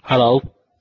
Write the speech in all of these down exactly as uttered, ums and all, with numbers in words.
Hello，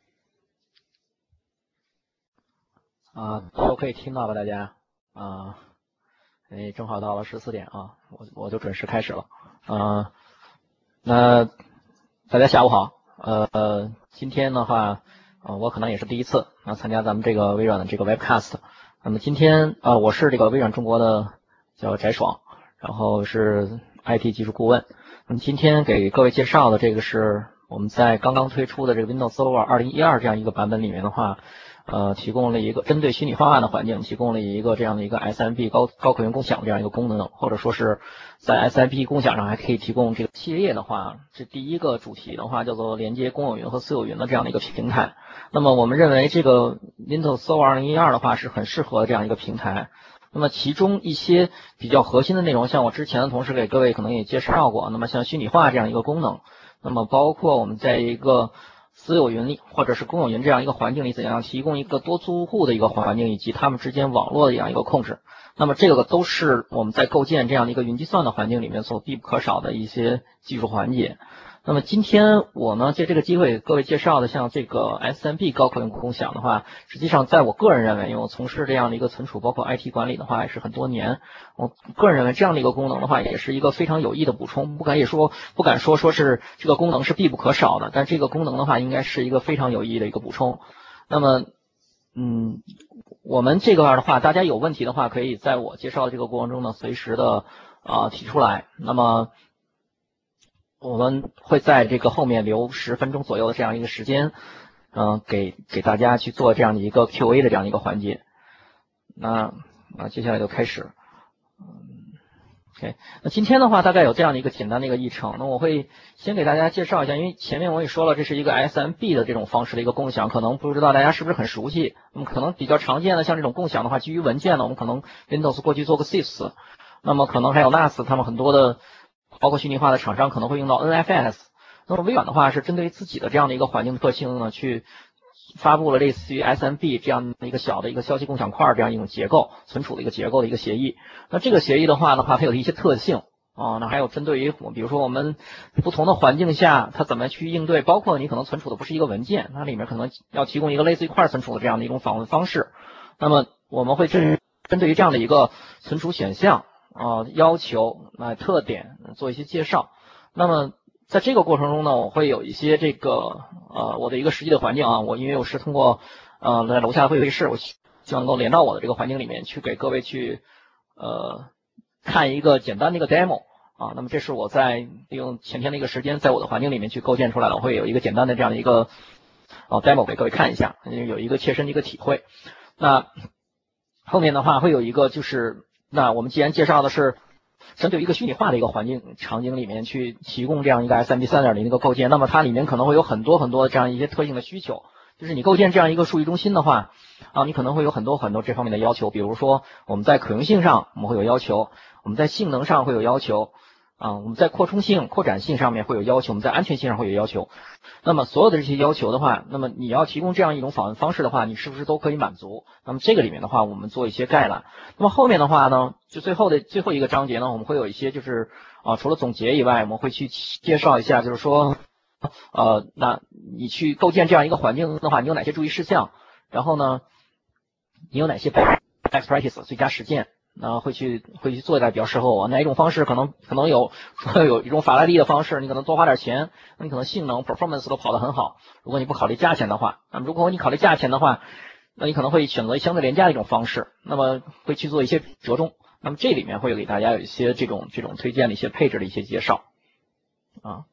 啊，都可以听到吧，大家啊，哎，正好到了十四点啊，我我就准时开始了。啊，那大家下午好。呃，今天的话，呃，我可能也是第一次啊参加咱们这个微软的这个 Webcast。那么今天啊，我是这个微软中国的叫翟爽，然后是 I T 技术顾问。那么今天给各位介绍的这个是我们在刚刚推出的这个 Windows Server 二零一二这样一个版本里面的话。呃，提供了一个针对虚拟方案的环境，提供了一个这样的一个 S M B 高高可用共享这样一个功能，或者说是在 S M B 共享上还可以提供这个系列的话，这第一个主题的话叫做连接公有云和私有云的这样的一个平台。那么我们认为这个 Windows Server 二零一二的话是很适合这样一个平台。那么其中一些比较核心的内容，像我之前的同事给各位可能也介绍过，那么像虚拟化这样一个功能，那么包括我们在一个私有云里或者是公有云这样一个环境里，怎样提供一个多租户的一个环境，以及他们之间网络的这样一个控制。那么这个都是我们在构建这样的一个云计算的环境里面所必不可少的一些技术环节。那么今天我呢借这个机会给各位介绍的像这个 S M B 高可用共享的话，实际上在我个人认为，因为我从事这样的一个存储包括 I T 管理的话也是很多年，我个人认为这样的一个功能的话也是一个非常有益的补充，不敢也说不敢说说是这个功能是必不可少的，但这个功能的话应该是一个非常有益的一个补充。那么嗯，我们这个的话，大家有问题的话，可以在我介绍的这个过程中呢，随时的啊、呃、提出来。那么我们会在这个后面留十分钟左右的这样一个时间，嗯、呃，给给大家去做这样的一个 Q A 的这样一个环节。那啊，接下来就开始。OK， 那今天的话大概有这样的一个简单的一个议程，那我会先给大家介绍一下，因为前面我也说了，这是一个 S M B 的这种方式的一个共享，可能不知道大家是不是很熟悉。那么可能比较常见的像这种共享的话，基于文件呢，我们可能 Windows 过去做个 S I S， 那么可能还有 N A S， 他们很多的包括虚拟化的厂商可能会用到 N F S。那么微软的话是针对自己的这样的一个环境特性呢，去发布了类似于 S M B 这样的一个小的一个消息共享块这样一种结构存储的一个结构的一个协议。那这个协议的话的话，它有一些特性啊，那还有针对于比如说我们不同的环境下，它怎么去应对，包括你可能存储的不是一个文件，它里面可能要提供一个类似于块存储的这样的一种访问方式。那么我们会针针对于这样的一个存储选项啊要求啊特点做一些介绍。那么在这个过程中呢，我会有一些这个呃我的一个实际的环境啊，我因为我是通过呃在楼下的会议室，我希望能够连到我的这个环境里面去给各位去呃看一个简单的一个 demo 啊。那么这是我在利用前天的一个时间在我的环境里面去构建出来的，我会有一个简单的这样的一个呃 demo 给各位看一下，有一个切身的一个体会。那后面的话会有一个就是那我们既然介绍的是针对一个虚拟化的一个环境场景里面去提供这样一个 S M B 三点零 的一个构建，那么它里面可能会有很多很多这样一些特性的需求，就是你构建这样一个数据中心的话啊，你可能会有很多很多这方面的要求，比如说我们在可用性上我们会有要求，我们在性能上会有要求啊，我们在扩充性扩展性上面会有要求，我们在安全性上会有要求。那么所有的这些要求的话，那么你要提供这样一种访问方式的话，你是不是都可以满足？那么这个里面的话，我们做一些概览。那么后面的话呢，就最后的最后一个章节呢，我们会有一些就是啊，除了总结以外，我们会去介绍一下，就是说，呃，那你去构建这样一个环境的话，你有哪些注意事项？然后呢，你有哪些 best practice 最佳实践？那会去会去做一点比较适合我，哪一种方式可能可能有有一种法拉利的方式，你可能多花点钱，那你可能性能 performance 都跑得很好。如果你不考虑价钱的话，那么如果你考虑价钱的话，那你可能会选择相对廉价的一种方式，那么会去做一些折中。那么这里面会给大家有一些这种这种推荐的一些配置的一些介绍啊。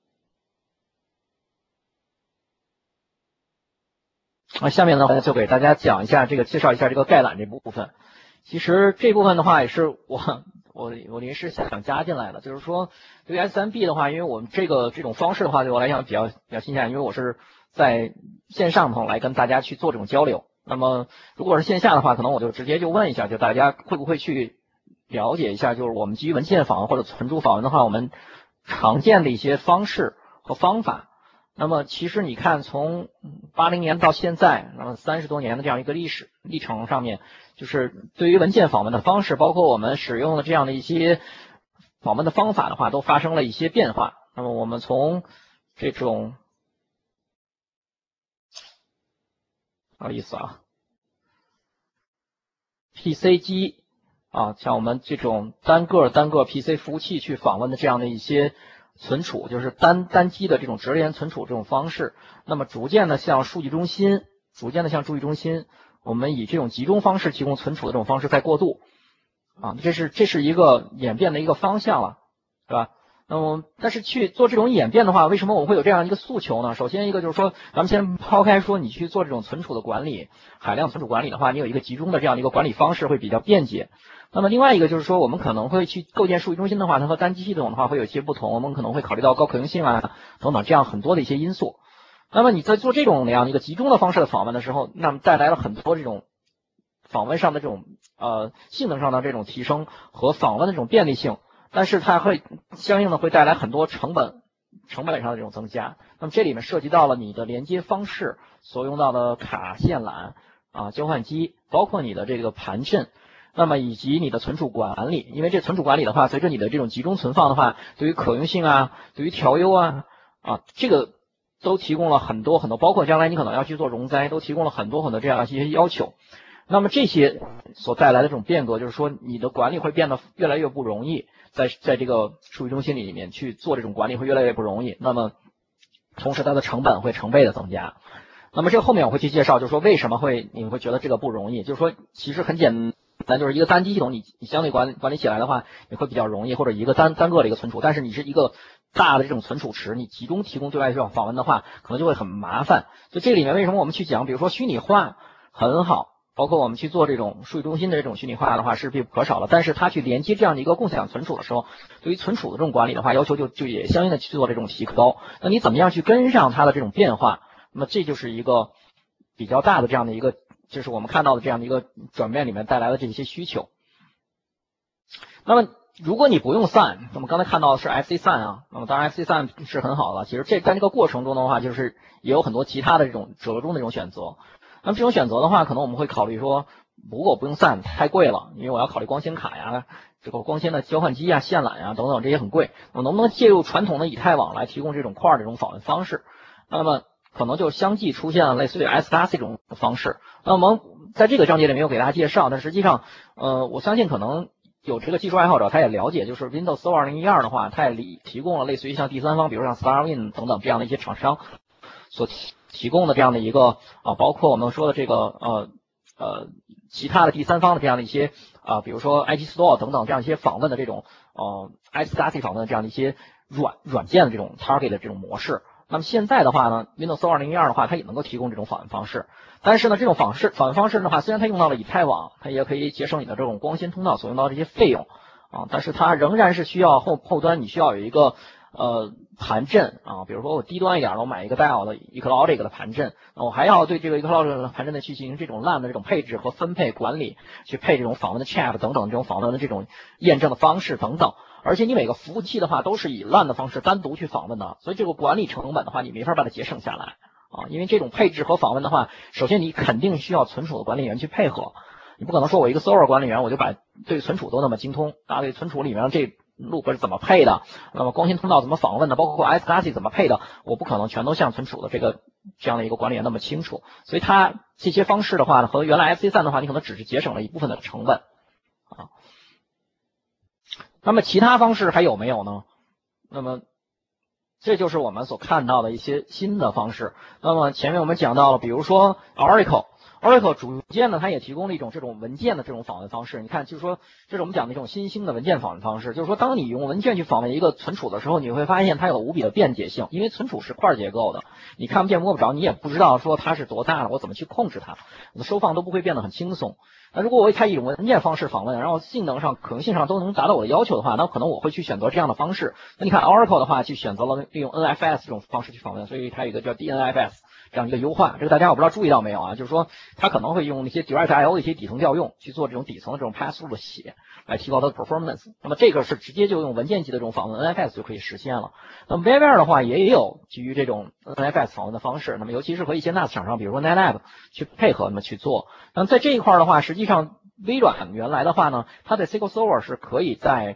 那下面呢就给大家讲一下这个介绍一下这个概览这部分。其实这部分的话也是我我我临时想加进来的，就是说对于 S M B 的话，因为我们这个这种方式的话对我来讲比较比较新鲜，因为我是在线上头来跟大家去做这种交流。那么如果是线下的话，可能我就直接就问一下，就大家会不会去了解一下，就是我们基于文件访问或者存储访问的话，我们常见的一些方式和方法。那么其实你看，从八零年到现在，那么三十多年的这样一个历史历程上面，就是对于文件访问的方式，包括我们使用的这样的一些访问的方法的话，都发生了一些变化。那么我们从这种有意思啊。P C 机啊，像我们这种单个单个 P C 服务器去访问的这样的一些存储，就是单单机的这种直连存储这种方式，那么逐渐的向数据中心，逐渐的向数据中心，我们以这种集中方式提供存储的这种方式在过渡啊，这是这是一个演变的一个方向了，对吧？那么，但是去做这种演变的话，为什么我们会有这样一个诉求呢？首先一个就是说，咱们先抛开说你去做这种存储的管理，海量存储管理的话，你有一个集中的这样的一个管理方式会比较便捷。那么另外一个就是说，我们可能会去构建数据中心的话，它和单机系统的话会有一些不同，我们可能会考虑到高可用性啊等等这样很多的一些因素。那么你在做这种那样一个集中的方式的访问的时候，那么带来了很多这种访问上的这种呃性能上的这种提升和访问的这种便利性。但是它会相应的会带来很多成本成本上的这种增加。那么这里面涉及到了你的连接方式所用到的卡线缆啊、交换机，包括你的这个盘阵，那么以及你的存储管理。因为这存储管理的话，随着你的这种集中存放的话，对于可用性啊，对于调优啊啊这个都提供了很多很多，包括将来你可能要去做容灾，都提供了很多很多这样一些要求。那么这些所带来的这种变革，就是说你的管理会变得越来越不容易。在在这个数据中心里面去做这种管理会越来越不容易，那么同时它的成本会成倍的增加。那么这个后面我会去介绍，就是说为什么会你会觉得这个不容易，就是说其实很简单，就是一个单机系统你你相对管管理起来的话，你会比较容易，或者一个单单个的一个存储，但是你是一个大的这种存储池，你集中提供对外这种访问的话，可能就会很麻烦。所以这里面为什么我们去讲，比如说虚拟化很好。包括我们去做这种数据中心的这种虚拟化的话是必不可少的，但是它去连接这样的一个共享存储的时候，对于存储的这种管理的话，要求就就也相应的去做这种提高。那你怎么样去跟上它的这种变化？那么这就是一个比较大的这样的一个，就是我们看到的这样的一个转变里面带来的这些需求。那么如果你不用 S A N， 那么刚才看到的是 F C S A N 啊，那么当然 F C S A N 是很好的，其实这在这个过程中的话，就是也有很多其他的这种折中的这种选择。那么这种选择的话，可能我们会考虑说，如果不用 S A N 太贵了，因为我要考虑光纤卡呀、这个光纤的交换机啊、线缆呀等等，这些很贵。我能不能借助传统的以太网来提供这种块这种访问方式？那么可能就相继出现了类似于 S C A S 这种方式。那我们在这个章节里没有给大家介绍，但实际上，呃，我相信可能有这个技术爱好者他也了解，就是 Windows Server 二零一二的话，它也提供了类似于像第三方，比如像 StarWin 等等这样的一些厂商所提。提供的这样的一个啊，包括我们说的这个呃呃其他的第三方的这样的一些啊，比如说 I T Store 等等这样一些访问的这种呃 S C A S 访问的这样的一些软软件的这种 target 的这种模式。那么现在的话呢 ，Windows Server 二零一二的话，它也能够提供这种访问方式。但是呢，这种访式访问方式的话，虽然它用到了以太网，它也可以节省你的这种光纤通道所用到的这些费用啊，但是它仍然是需要后后端你需要有一个。呃，盘阵啊，比如说我低端一点的，我买一个带好的 Ecologic 的盘阵，我还要对这个 Ecologic 的盘阵的去进行这种 L A N 的这种配置和分配管理，去配这种访问的 Chat 等等这种访问的这种验证的方式等等。而且你每个服务器的话都是以 L A N 的方式单独去访问的，所以这个管理成本的话，你没法把它节省下来啊，因为这种配置和访问的话，首先你肯定需要存储的管理员去配合，你不可能说我一个 Server 管理员我就把对存储都那么精通啊，对存储里面这。loop 是怎么配的？那么光纤通道怎么访问的？包括 S C A S 怎么配的？我不可能全都像存储的这个这样的一个管理员那么清楚，所以它这些方式的话呢，和原来 F C S A N 的话，你可能只是节省了一部分的成本啊。那么其他方式还有没有呢？那么这就是我们所看到的一些新的方式。那么前面我们讲到了，比如说 Oracle。Oracle 逐渐呢，它也提供了一种这种文件的这种访问方式。你看，就是说，这是我们讲的一种新兴的文件访问方式。就是说，当你用文件去访问一个存储的时候，你会发现它有无比的便捷性，因为存储是块结构的，你看不见摸不着，你也不知道说它是多大了，我怎么去控制它，我的收放都不会变得很轻松。那如果我开一种文件方式访问，然后性能上、可用性上都能达到我的要求的话，那可能我会去选择这样的方式。那你看 Oracle 的话，去选择了利用 N F S 这种方式去访问，所以它有一个叫 D N F S。这样一个优化，这个大家我不知道注意到没有啊？就是说，它可能会用那些 Direct I O 的一些底层调用去做这种底层的这种 pass through 的写，来提高它的 performance。那么这个是直接就用文件级的这种访问 N F S 就可以实现了。那么 VMware 的话也有基于这种 N F S 访问的方式，那么尤其是和一些 N A S 厂商，比如说 NetApp 去配合那么去做。那么在这一块的话，实际上微软原来的话呢，它的 S Q L Server 是可以在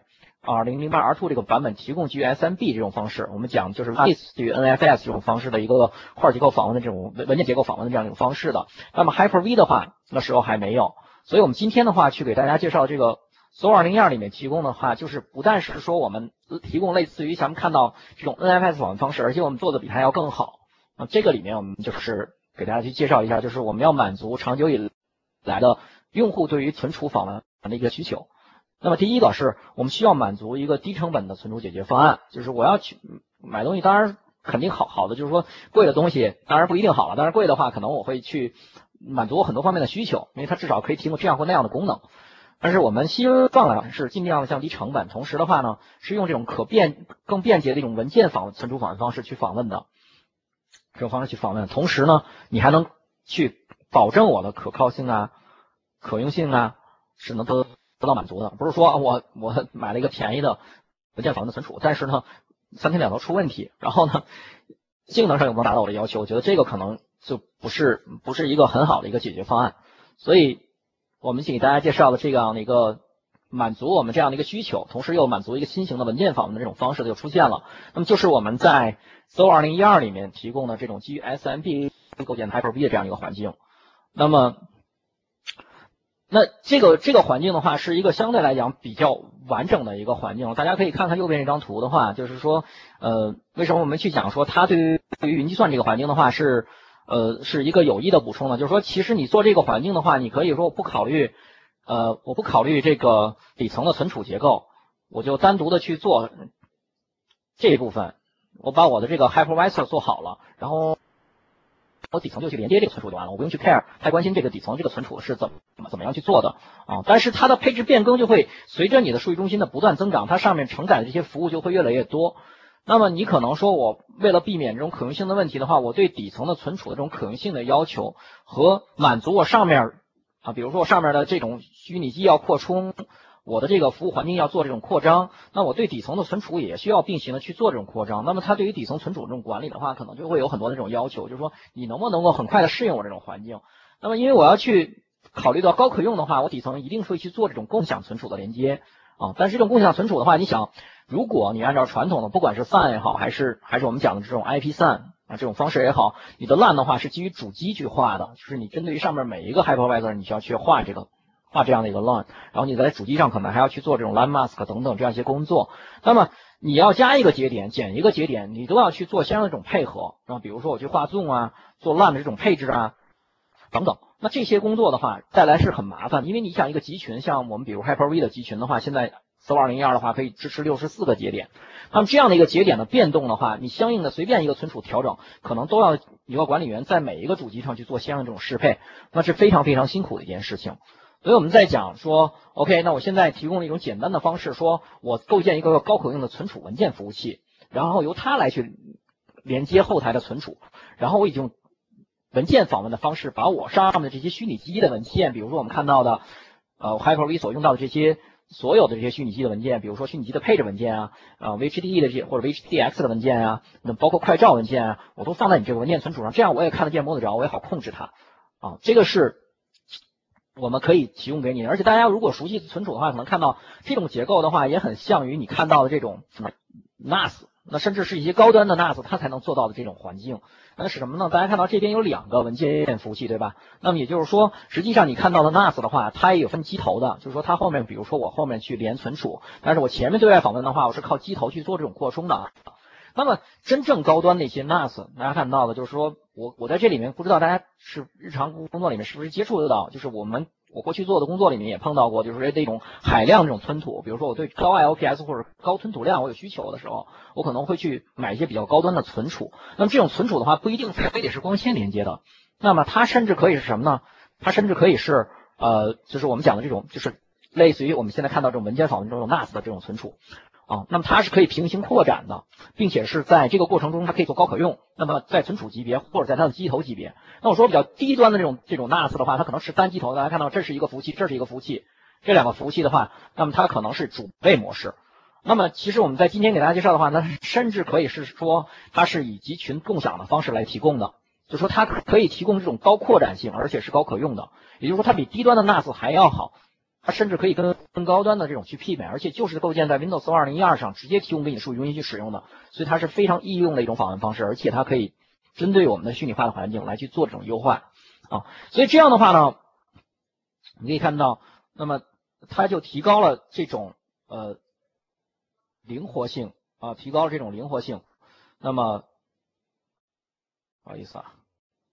二零零八 R 二 这个版本提供基于 S M B 这种方式，我们讲就是类似于 N F S 这种方式的一个块结构访问的这种文件结构访问的这样一种方式的。那么 Hyper-V 的话，那时候还没有，所以我们今天的话去给大家介绍这个 S O A 二零一二里面提供的话，就是不但是说我们提供类似于咱们看到这种 N F S 访问方式，而且我们做的比它要更好。那这个里面我们就是给大家去介绍一下，就是我们要满足长久以来的用户对于存储访问的一个需求。那么第一个是我们需要满足一个低成本的存储解决方案，就是我要去买东西，当然肯定好好的，就是说贵的东西当然不一定好了，但是贵的话可能我会去满足我很多方面的需求，因为它至少可以提供这样或那样的功能。但是我们希望呢是尽量的降低成本，同时的话呢是用这种可便更便捷的一种文件访问存储访问方式去访问的这种方式去访问，同时呢你还能去保证我的可靠性啊、可用性啊是能得得到满足的，不是说我我买了一个便宜的文件访问的存储，但是呢三天两头出问题，然后呢性能上又不能达到我的要求，我觉得这个可能就不是不是一个很好的一个解决方案。所以我们请给大家介绍的这样的一个满足我们这样的一个需求，同时又满足一个新型的文件访问的这种方式就出现了。那么就是我们在 S O A 二零一二里面提供的这种基于 S M B 构建的 Hyper-V 的这样一个环境。那么那这个这个环境的话是一个相对来讲比较完整的一个环境，大家可以看看右边这张图的话，就是说呃为什么我们去讲说它对于对于云计算这个环境的话是呃是一个有益的补充呢？就是说其实你做这个环境的话，你可以说我不考虑呃我不考虑这个底层的存储结构，我就单独的去做这一部分，我把我的这个 hypervisor 做好了，然后我底层就去连接这个存储就完了，我不用去 care 太关心这个底层这个存储是怎么怎么样去做的啊。但是它的配置变更就会随着你的数据中心的不断增长，它上面承载的这些服务就会越来越多。那么你可能说我为了避免这种可用性的问题的话，我对底层的存储的这种可用性的要求和满足我上面啊，比如说我上面的这种虚拟机要扩充，我的这个服务环境要做这种扩张，那我对底层的存储也需要并行的去做这种扩张。那么它对于底层存储这种管理的话，可能就会有很多的这种要求，就是说你能不能够很快的适应我这种环境。那么因为我要去考虑到高可用的话，我底层一定会去做这种共享存储的连接啊。但是这种共享存储的话，你想，如果你按照传统的不管是 S A N 也好，还是还是我们讲的这种 I P 三啊这种方式也好，你的 LAN 的话是基于主机去画的，就是你针对于上面每一个 hypervisor 你需要去画这个画这样的一个 LAN， 然后你在主机上可能还要去做这种 LAN mask 等等这样一些工作。那么你要加一个节点减一个节点，你都要去做相应的这种配合，然后比如说我去画 Zoom 啊，做 LAN 的这种配置啊等等。那这些工作的话带来是很麻烦，因为你想一个集群，像我们比如 Hyper-V 的集群的话，现在 S O A 二零一二的话可以支持六十四个节点，那么这样的一个节点的变动的话，你相应的随便一个存储调整，可能都要一个管理员在每一个主机上去做相应这种适配，那是非常非常辛苦的一件事情。所以我们在讲说 OK， 那我现在提供了一种简单的方式，说我构建一个高可用的存储文件服务器，然后由它来去连接后台的存储，然后我已经文件访问的方式把我上面的这些虚拟机的文件，比如说我们看到的呃 Hyper-V 所用到的这些所有的这些虚拟机的文件，比如说虚拟机的配置文件啊，呃 V H D 的这些或者 V H D X 的文件啊，那包括快照文件啊，我都放在你这个文件存储上，这样我也看得见摸得着，我也好控制它啊。这个是我们可以提供给你，而且大家如果熟悉存储的话，可能看到这种结构的话，也很像于你看到的这种 N A S， 那甚至是一些高端的 N A S 它才能做到的这种环境。那是什么呢？大家看到这边有两个文件服务器，对吧？那么也就是说，实际上你看到的 N A S 的话，它也有分机头的，就是说它后面，比如说我后面去连存储，但是我前面对外访问的话，我是靠机头去做这种扩充的。那么真正高端的一些 N A S， 大家看到的就是说我我在这里面不知道大家是日常工作里面是不是接触得到，就是我们我过去做的工作里面也碰到过，就是说这种海量这种存储，比如说我对高 I O P S 或者高存储量我有需求的时候，我可能会去买一些比较高端的存储。那么这种存储的话不一定非得是光纤连接的，那么它甚至可以是什么呢？它甚至可以是呃就是我们讲的这种就是类似于我们现在看到这种文件访问中的 N A S 的这种存储。啊，那么它是可以平行扩展的，并且是在这个过程中它可以做高可用。那么在存储级别或者在它的机头级别，那我说比较低端的这种这种 N A S 的话，它可能是单机头。大家看到这是一个服务器，这是一个服务器，这两个服务器的话，那么它可能是主备模式。那么其实我们在今天给大家介绍的话，那甚至可以是说它是以集群共享的方式来提供的，就是说它可以提供这种高扩展性，而且是高可用的，也就是说它比低端的 N A S 还要好。 它甚至可以跟更高端的这种去媲美，而且就是构建在 Windows 二零一二上直接提供给你数据中心去使用的，所以它是非常易用的一种访问方式，而且它可以针对我们的虚拟化的环境来去做这种优化啊。所以这样的话呢，你可以看到，那么它就提高了这种呃灵活性啊，提高了这种灵活性。那么不好意思啊。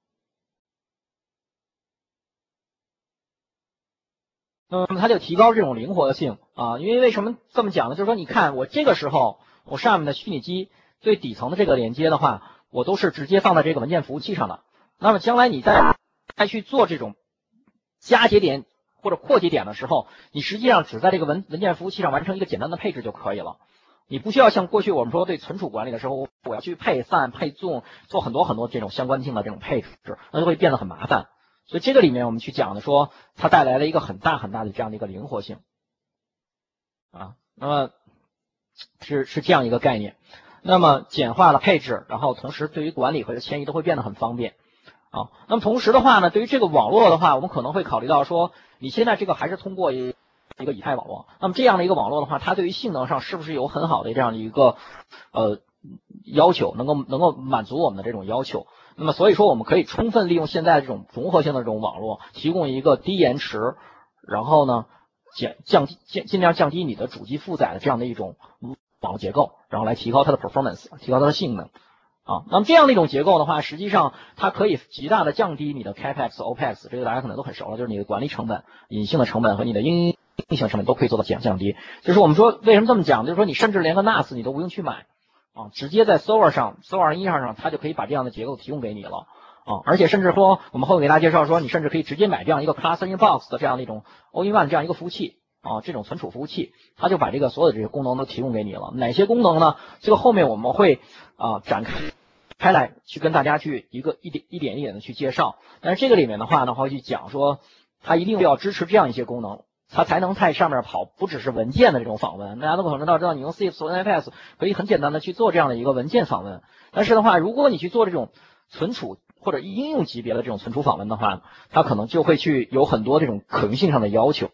那么它就提高这种灵活性啊，因为为什么这么讲呢？就是说，你看我这个时候我上面的虚拟机最底层的这个连接的话，我都是直接放在这个文件服务器上的。那么将来你再再去做这种加节点或者扩节点的时候，你实际上只在这个文文件服务器上完成一个简单的配置就可以了。你不需要像过去我们说对存储管理的时候，我要去配散、配 zoom 做很多很多这种相关性的这种配置，那就会变得很麻烦。所以这个里面我们去讲的说，它带来了一个很大很大的这样的一个灵活性啊，那么是是这样一个概念。那么简化了配置，然后同时对于管理和迁移都会变得很方便啊。那么同时的话呢，对于这个网络的话，我们可能会考虑到说，你现在这个还是通过一一个以太网络，那么这样的一个网络的话，它对于性能上是不是有很好的这样的一个呃要求，能够能够满足我们的这种要求？那么所以说，我们可以充分利用现在这种融合性的这种网络，提供一个低延迟，然后呢减降低尽尽量降低你的主机负载的这样的一种网络结构，然后来提高它的 performance， 提高它的性能啊。那么这样的一种结构的话，实际上它可以极大的降低你的 capex、opex， 这个大家可能都很熟了，就是你的管理成本、隐性的成本和你的硬性成本都可以做到降降低。就是我们说为什么这么讲，就是说你甚至连个 N A S 你都不用去买。啊，直接在 server 上 server 二零一二上，它就可以把这样的结构提供给你了啊！而且甚至说，我们后面给大家介绍说，你甚至可以直接买这样一个 cluster in box 的这样的一种 all in one 这样一个服务器啊，这种存储服务器，它就把这个所有的这些功能都提供给你了。哪些功能呢？这个后面我们会啊展开开来去跟大家去一个一点一点一点的去介绍。但是这个里面的话呢，会去讲说，它一定要支持这样一些功能。它才能在上面跑，不只是文件的这种访问。大家都可能知道，知道你用 C I F S 和 N F S 可以很简单的去做这样的一个文件访问。但是的话，如果你去做这种存储或者应用级别的这种存储访问的话，它可能就会去有很多这种可用性上的要求。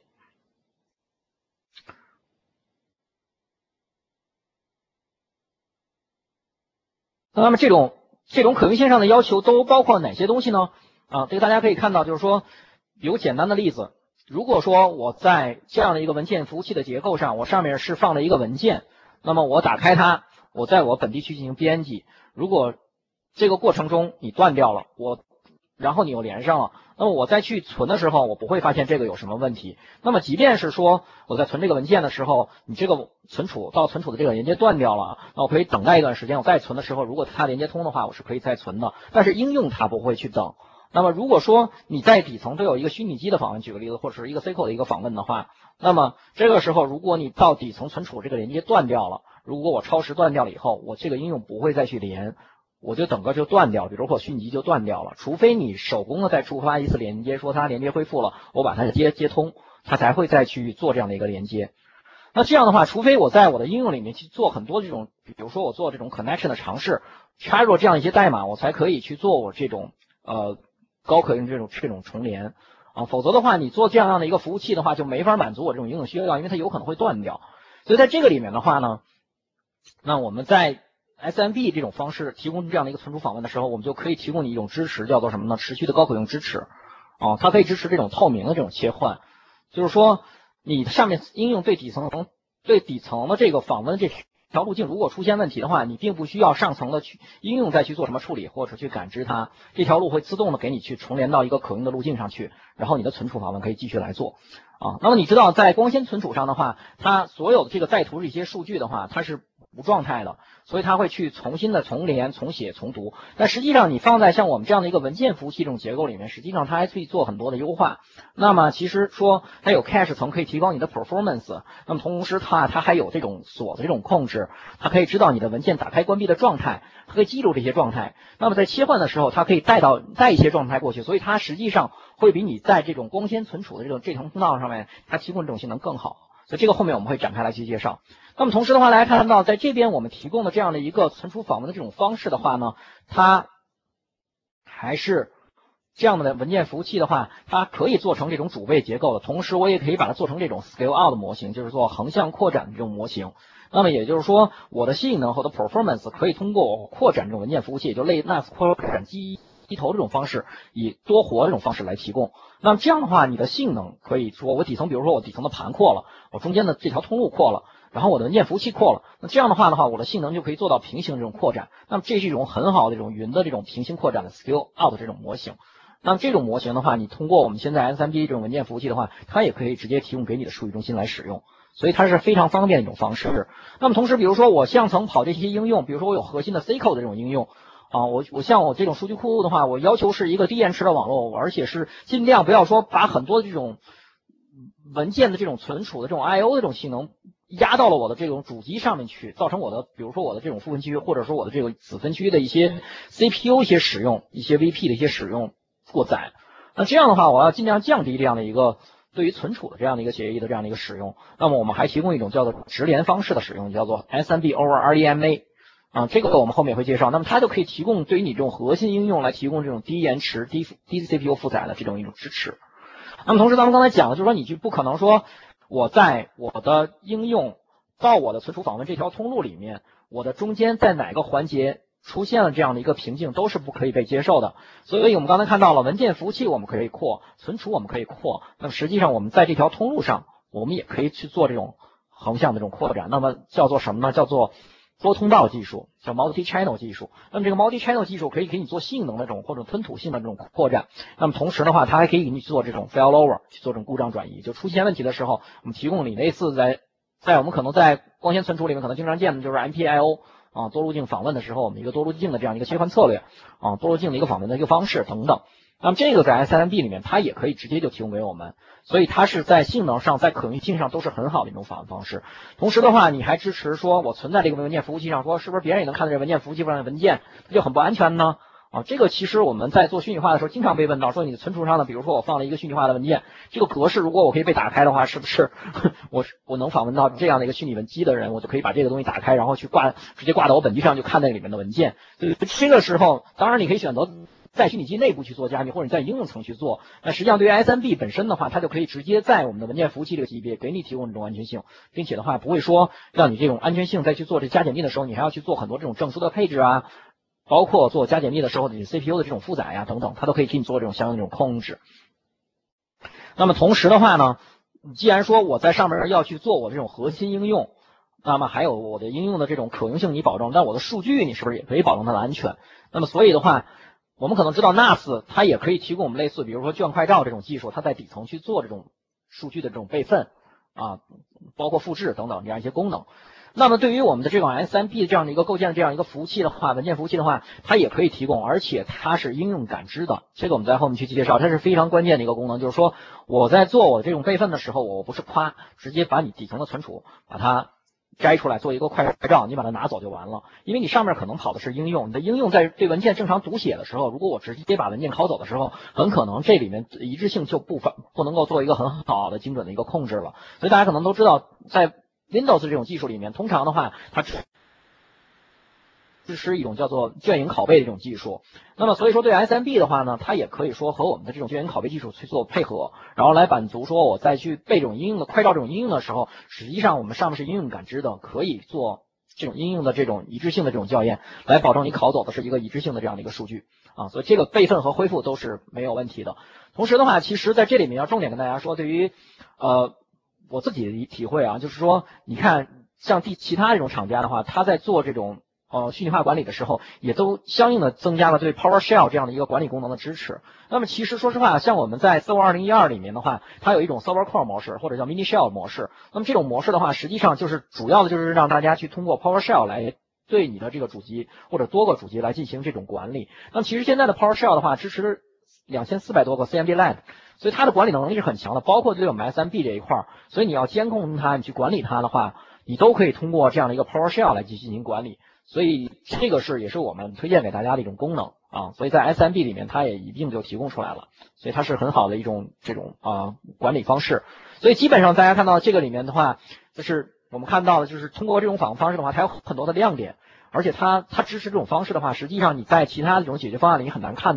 那么这种这种可用性上的要求都包括哪些东西呢？啊，这个大家可以看到，就是说有简单的例子。如果说我在这样的一个文件服务器的结构上，我上面是放了一个文件，那么我打开它，我在我本地区进行编辑。如果这个过程中你断掉了，我然后你又连上了，那么我再去存的时候，我不会发现这个有什么问题。那么即便是说我在存这个文件的时候，你这个存储到存储的这个连接断掉了，那我可以等待一段时间，我再存的时候，如果它连接通的话，我是可以再存的。但是应用它不会去等。那么如果说你在底层都有一个虚拟机的访问，举个例子，或者是一个 C 口的一个访问的话，那么这个时候如果你到底层存储这个连接断掉了，如果我超时断掉了以后，我这个应用不会再去连，我就整个就断掉，比如说虚拟机就断掉了，除非你手工的再触发一次连接，说它连接恢复了，我把它接接通，它才会再去做这样的一个连接。那这样的话，除非我在我的应用里面去做很多这种，比如说我做这种 connection 的尝试，插入这样一些代码，我才可以去做我这种呃高可用这种这种重连啊，否则的话，你做这样的一个服务器的话，就没法满足我这种应用需要，因为它有可能会断掉。所以在这个里面的话呢，那我们在 S M B 这种方式提供这样的一个存储访问的时候，我们就可以提供你一种支持，叫做什么呢？持续的高可用支持啊，它可以支持这种透明的这种切换，就是说你上面应用对底层对底层的这个访问这条路径如果出现问题的话，你并不需要上层的去应用再去做什么处理或者去感知它，这条路会自动的给你去重连到一个可用的路径上去，然后你的存储访问可以继续来做啊。那么你知道在光纤存储上的话，它所有的这个在途这些数据的话，它是无状态的，所以它会去重新的重连、重写、重读。但实际上你放在像我们这样的一个文件服务器这种结构里面，实际上它还可以做很多的优化。那么其实说它有 cache 层可以提高你的 performance， 那么同时它它还有这种锁的这种控制，它可以知道你的文件打开关闭的状态，它可以记录这些状态。那么在切换的时候，它可以带到带一些状态过去，所以它实际上会比你在这种光纤存储的这种这层通道上面，它提供这种性能更好。所以这个后面我们会展开来去介绍。那么同时的话，大家看到在这边我们提供的这样的一个存储访问的这种方式的话呢，它还是这样的文件服务器的话，它可以做成这种主谓结构的，同时我也可以把它做成这种 scale out 的模型，就是做横向扩展的这种模型。那么也就是说，我的性能和我的 performance 可以通过我扩展这种文件服务器，就类 N A S 扩展机头这种方式，以多活这种方式来提供。那么这样的话，你的性能可以说我底层，比如说我底层的盘扩了，我中间的这条通路扩了，然后我的文件服务器扩了，那这样的话的话，我的性能就可以做到平行这种扩展。那么这是一种很好的这种云的这种平行扩展的 scale out 的这种模型。那么这种模型的话，你通过我们现在 S M B 这种文件服务器的话，它也可以直接提供给你的数据中心来使用，所以它是非常方便的一种方式。那么同时，比如说我向层跑这些应用，比如说我有核心的 C code 的这种应用啊，我我像我这种数据库的话，我要求是一个低延迟的网络，而且是尽量不要说把很多的这种文件的这种存储的这种 I O 的这种性能压到了我的这种主机上面去，造成我的比如说我的这种副分区或者说我的这个子分区的一些 C P U 一些使用，一些 V P 的一些使用过载。那这样的话，我要尽量降低这样的一个对于存储的这样的一个协议的这样的一个使用。那么我们还提供一种叫做直连方式的使用，叫做 S M B over R D M A 啊，这个我们后面也会介绍。那么它就可以提供对于你这种核心应用来提供这种低延迟、低低 C P U 负载的这种一种支持。那么同时咱们刚才讲的就是说，你就不可能说我在我的应用到我的存储访问这条通路里面，我的中间在哪个环节出现了这样的一个瓶颈都是不可以被接受的。所以我们刚才看到了文件服务器我们可以扩，存储我们可以扩，那么实际上我们在这条通路上我们也可以去做这种横向的这种扩展。那么叫做什么呢？叫做多通道技术，叫 multi-channel 技术。那么这个 multi-channel 技术可以给你做性能的这种或者吞吐性的这种扩展。那么同时的话，它还可以给你做这种 failover 去做这种故障转移，就出现问题的时候，我们提供你类似在在我们可能在光纤存储里面可能经常见的就是 M P I O 啊，多路径访问的时候，我们一个多路径的这样一个切换策略啊，多路径的一个访问的一个方式等等。那么这个在 S M B 里面，它也可以直接就提供给我们，所以它是在性能上、在可用性上都是很好的一种访问方式。同时的话，你还支持说我存在这个文件服务器上，说是不是别人也能看到这文件服务器上的文件，它就很不安全呢？啊，这个其实我们在做虚拟化的时候，经常被问到，说你的存储上的，比如说我放了一个虚拟化的文件，这个格式如果我可以被打开的话，是不是我我能访问到这样的一个虚拟文机的人，我就可以把这个东西打开，然后去挂，直接挂到我本机上就看那个里面的文件。所以这个时候，当然你可以选择在虚拟机内部去做加密，或者你在应用层去做。那实际上对于 S M B 本身的话，它就可以直接在我们的文件服务器这个级别给你提供这种安全性，并且的话不会说让你这种安全性再去做这加解密的时候，你还要去做很多这种证书的配置啊。包括做加解密的时候，你 C P U 的这种负载呀、啊、等等，它都可以给你做这种相应的这种控制。那么同时的话呢，既然说我在上面要去做我这种核心应用，那么还有我的应用的这种可用性你保证，但我的数据你是不是也可以保证它的安全？那么所以的话，我们可能知道 N A S 它也可以提供我们类似比如说卷快照这种技术，它在底层去做这种数据的这种备份啊，包括复制等等这样一些功能。那么对于我们的这种 S M B 这样的一个构建的这样一个服务器的话，文件服务器的话，它也可以提供，而且它是应用感知的。这个我们在后面去介绍，它是非常关键的一个功能，就是说我在做我这种备份的时候，我不是夸直接把你底层的存储把它摘出来做一个快照，你把它拿走就完了，因为你上面可能跑的是应用，你的应用在对文件正常读写的时候，如果我直接把文件拷走的时候，很可能这里面一致性就不不能够做一个很好的精准的一个控制了。所以大家可能都知道，在Windows 这种技术里面，通常的话，它支持一种叫做卷影拷贝的这种技术。那么所以说对 S M B 的话呢，它也可以说和我们的这种卷影拷贝技术去做配合，然后来满足说我在去背这种应用的快照这种应用的时候，实际上我们上面是应用感知的，可以做这种应用的这种一致性的这种校验，来保证你拷走的是一个一致性的这样的一个数据啊，所以这个备份和恢复都是没有问题的。同时的话，其实在这里面要重点跟大家说，对于呃。我自己的体会啊，就是说，你看，像第其他这种厂家的话，他在做这种呃虚拟化管理的时候，也都相应的增加了对 PowerShell 这样的一个管理功能的支持。那么其实说实话，像我们在 Server 二零一二里面的话，它有一种 Server Core 模式或者叫 Mini Shell 模式。那么这种模式的话，实际上就是主要的就是让大家去通过 PowerShell 来对你的这个主机或者多个主机来进行这种管理。那么其实现在的 PowerShell 的话，支持两千四百多个 C M D Land。所以它的管理能力是很强的，包括对我们 S M B 这一块，所以你要监控它，你去管理它的话，你都可以通过这样的一个 PowerShell 来进行管理。所以这个是也是我们推荐给大家的一种功能啊。所以在 S M B 里面，它也一定就提供出来了，所以它是很好的一种这种啊管理方式。所以基本上大家看到这个里面的话，就是我们看到的就是通过这种访问方式的话，它有很多的亮点，而且它它支持这种方式的话，实际上你在其他的这种解决方案里你很难看到。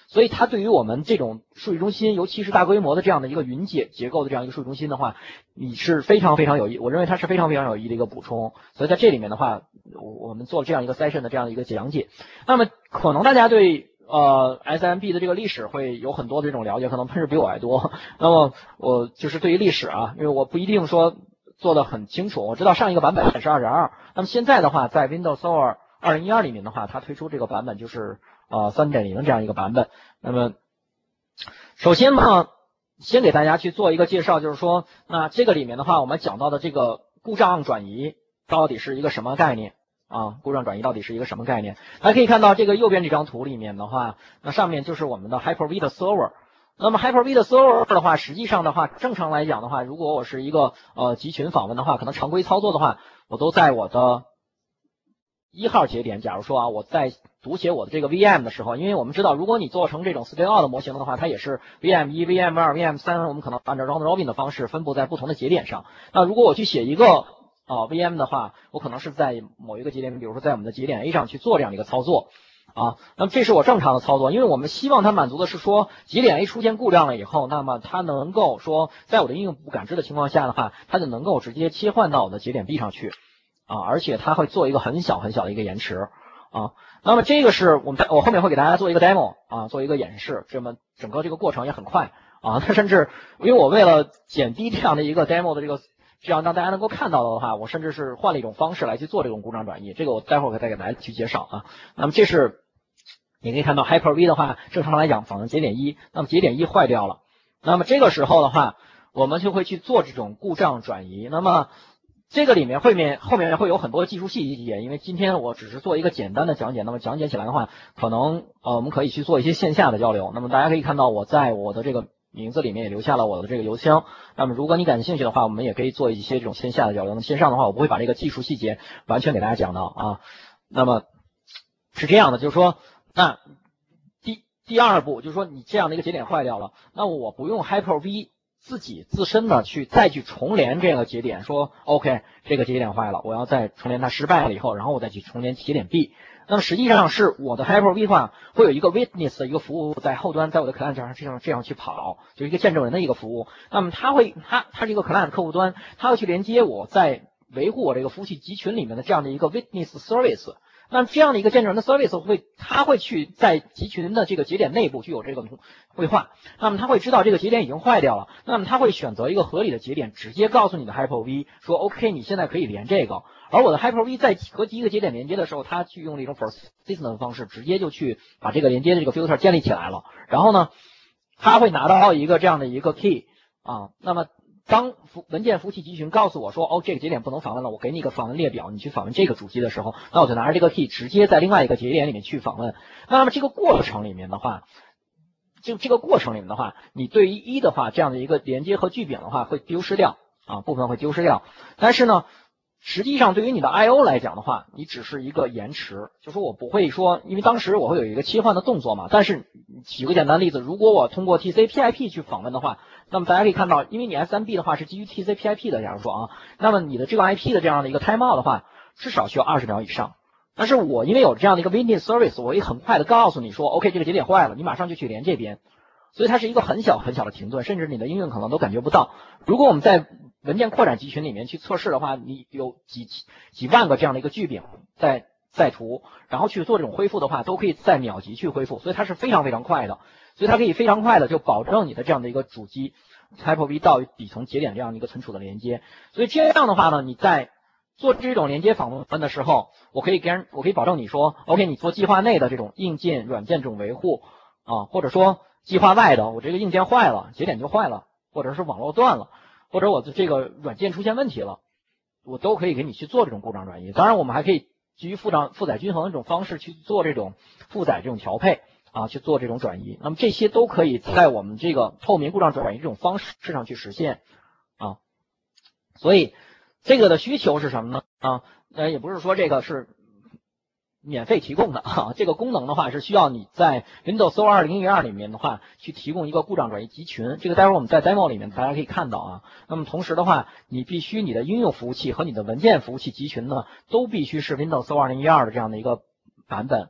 所以它对于我们这种数据中心，尤其是大规模的这样的一个云结结构的这样一个数据中心的话，你是非常非常有益，我认为它是非常非常有益的一个补充。所以在这里面的话，我我们做了这样一个 session 的这样一个讲解。那么可能大家对呃 S M B 的这个历史会有很多的这种了解，可能喷是比我还多。那么我就是对于历史啊，因为我不一定说做得很清楚，我知道上一个版本是 二点二， 那么现在的话在 Windows Server 二零一二里面的话，它推出这个版本就是呃 三点零 这样一个版本。那么首先呢，先给大家去做一个介绍，就是说那这个里面的话，我们讲到的这个故障转移到底是一个什么概念啊？故障转移到底是一个什么概念？大家可以看到这个右边这张图里面的话，那上面就是我们的 Hyper-V 的 server。那么 Hyper-V 的 server 的话，实际上的话，正常来讲的话，如果我是一个呃集群访问的话，可能常规操作的话，我都在我的一号节点。假如说啊，我在读写我的这个 V M 的时候，因为我们知道，如果你做成这种 scale out 的模型的话，它也是 V M 一、V M 二、V M 三，我们可能按照 round robin 的方式分布在不同的节点上。那如果我去写一个啊 V M 的话，我可能是在某一个节点，比如说在我们的节点 A 上去做这样的一个操作。啊，那么这是我正常的操作，因为我们希望它满足的是说节点 A 出现故障了以后，那么它能够说在我的应用不感知的情况下的话，它就能够直接切换到我的节点 B 上去啊，而且它会做一个很小很小的一个延迟啊。那么这个是我们在我后面会给大家做一个 demo 啊，做一个演示，这么整个这个过程也很快啊。它甚至因为我为了减低这样的一个 demo 的这个这样让大家能够看到的话，我甚至是换了一种方式来去做这种故障转移，这个我待会儿再给大家去介绍啊。那么这是你可以看到 Hyper-V 的话，正常来讲访问节点一，那么节点一坏掉了，那么这个时候的话，我们就会去做这种故障转移。那么这个里面会面后面会有很多技术细节，因为今天我只是做一个简单的讲解，那么讲解起来的话，可能呃我们可以去做一些线下的交流。那么大家可以看到我在我的这个名字里面也留下了我的这个邮箱，那么如果你感兴趣的话，我们也可以做一些这种线下的交流。那么线上的话，我不会把这个技术细节完全给大家讲到啊。那么是这样的，就是说那第第二步就是说你这样的一个节点坏掉了，那我不用 Hyper-V 自己自身的去再去重连这个节点，说 OK 这个节点坏了，我要再重连它失败了以后，然后我再去重连节点 B。那么实际上是我的 Hyper-V 的话会有一个 witness 的一个服务在后端，在我的 client 上这样这样去跑，就是一个见证人的一个服务。那么它会它它是一个 client 客户端，它会去连接我在维护我这个服务器集群里面的这样的一个 witness service。那么这样的一个见证人的 service 会，它会去在集群的这个节点内部具有这个绘画，那么它会知道这个节点已经坏掉了，那么它会选择一个合理的节点，直接告诉你的 Hyper-V 说 OK 你现在可以连这个，而我的 Hyper-V 在和第一个节点连接的时候，它去用了一种 persistent 的方式，直接就去把这个连接的这个 filter 建立起来了，然后呢，它会拿到一个这样的一个 key 啊，那么当文件服务器集群告诉我说，哦，这个节点不能访问了，我给你一个访问列表，你去访问这个主机的时候，那我就拿着这个 key 直接在另外一个节点里面去访问。那么这个过程里面的话，就这个过程里面的话，你对于一的话，这样的一个连接和聚饼的话会丢失掉啊，部分会丢失掉。但是呢，实际上对于你的 I O 来讲的话，你只是一个延迟，就说我不会说，因为当时我会有一个切换的动作嘛。但是举个简单例子，如果我通过 T C P I P 去访问的话，那么大家可以看到，因为你 S M B 的话是基于 T C P I P 的，假如说啊，那么你的这个 I P 的这样的一个 timeout 的话，至少需要二十秒以上。但是我因为有这样的一个 witness service， 我可以很快的告诉你说 ，OK 这个节点坏了，你马上就去连这边。所以它是一个很小很小的停顿，甚至你的应用可能都感觉不到。如果我们在文件扩展集群里面去测试的话，你有几几万个这样的一个聚饼在在图，然后去做这种恢复的话，都可以在秒级去恢复，所以它是非常非常快的。所以它可以非常快的就保证你的这样的一个主机 Hyper-V 到底层节点这样的一个存储的连接。所以这样的话呢，你在做这种连接访问的时候，我可以跟我可以保证你说 ，OK， 你做计划内的这种硬件、软件这种维护啊，或者说计划外的，我这个硬件坏了，节点就坏了，或者是网络断了，或者我的这个软件出现问题了，我都可以给你去做这种故障转移。当然，我们还可以基于负载负载均衡的这种方式去做这种负载这种调配啊，去做这种转移。那么这些都可以在我们这个透明故障转移这种方式上去实现啊。所以这个的需求是什么呢？啊，呃，也不是说这个是免费提供的啊，这个功能的话是需要你在 Windows Server 二零一二里面的话去提供一个故障转移集群，这个待会儿我们在 demo 里面大家可以看到啊。那么同时的话，你必须你的应用服务器和你的文件服务器集群呢，都必须是 Windows Server 二零一二的这样的一个版本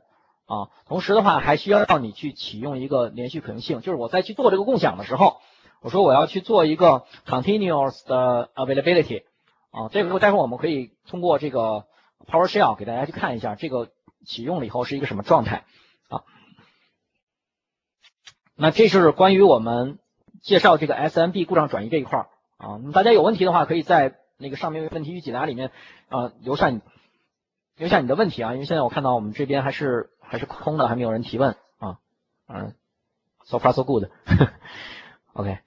啊。同时的话，还需要让你去启用一个连续可用性，就是我在去做这个共享的时候，我说我要去做一个 continuous 的 availability 啊，这个待会儿我们可以通过这个 PowerShell 给大家去看一下这个启用了以后是一个什么状态啊。那这是关于我们介绍这个 S M B 故障转移这一块啊。那么大家有问题的话，可以在那个上面问题与解答里面啊留下你留下你的问题啊，因为现在我看到我们这边还是还是空的，还没有人提问啊。嗯 ，so far so good 。OK。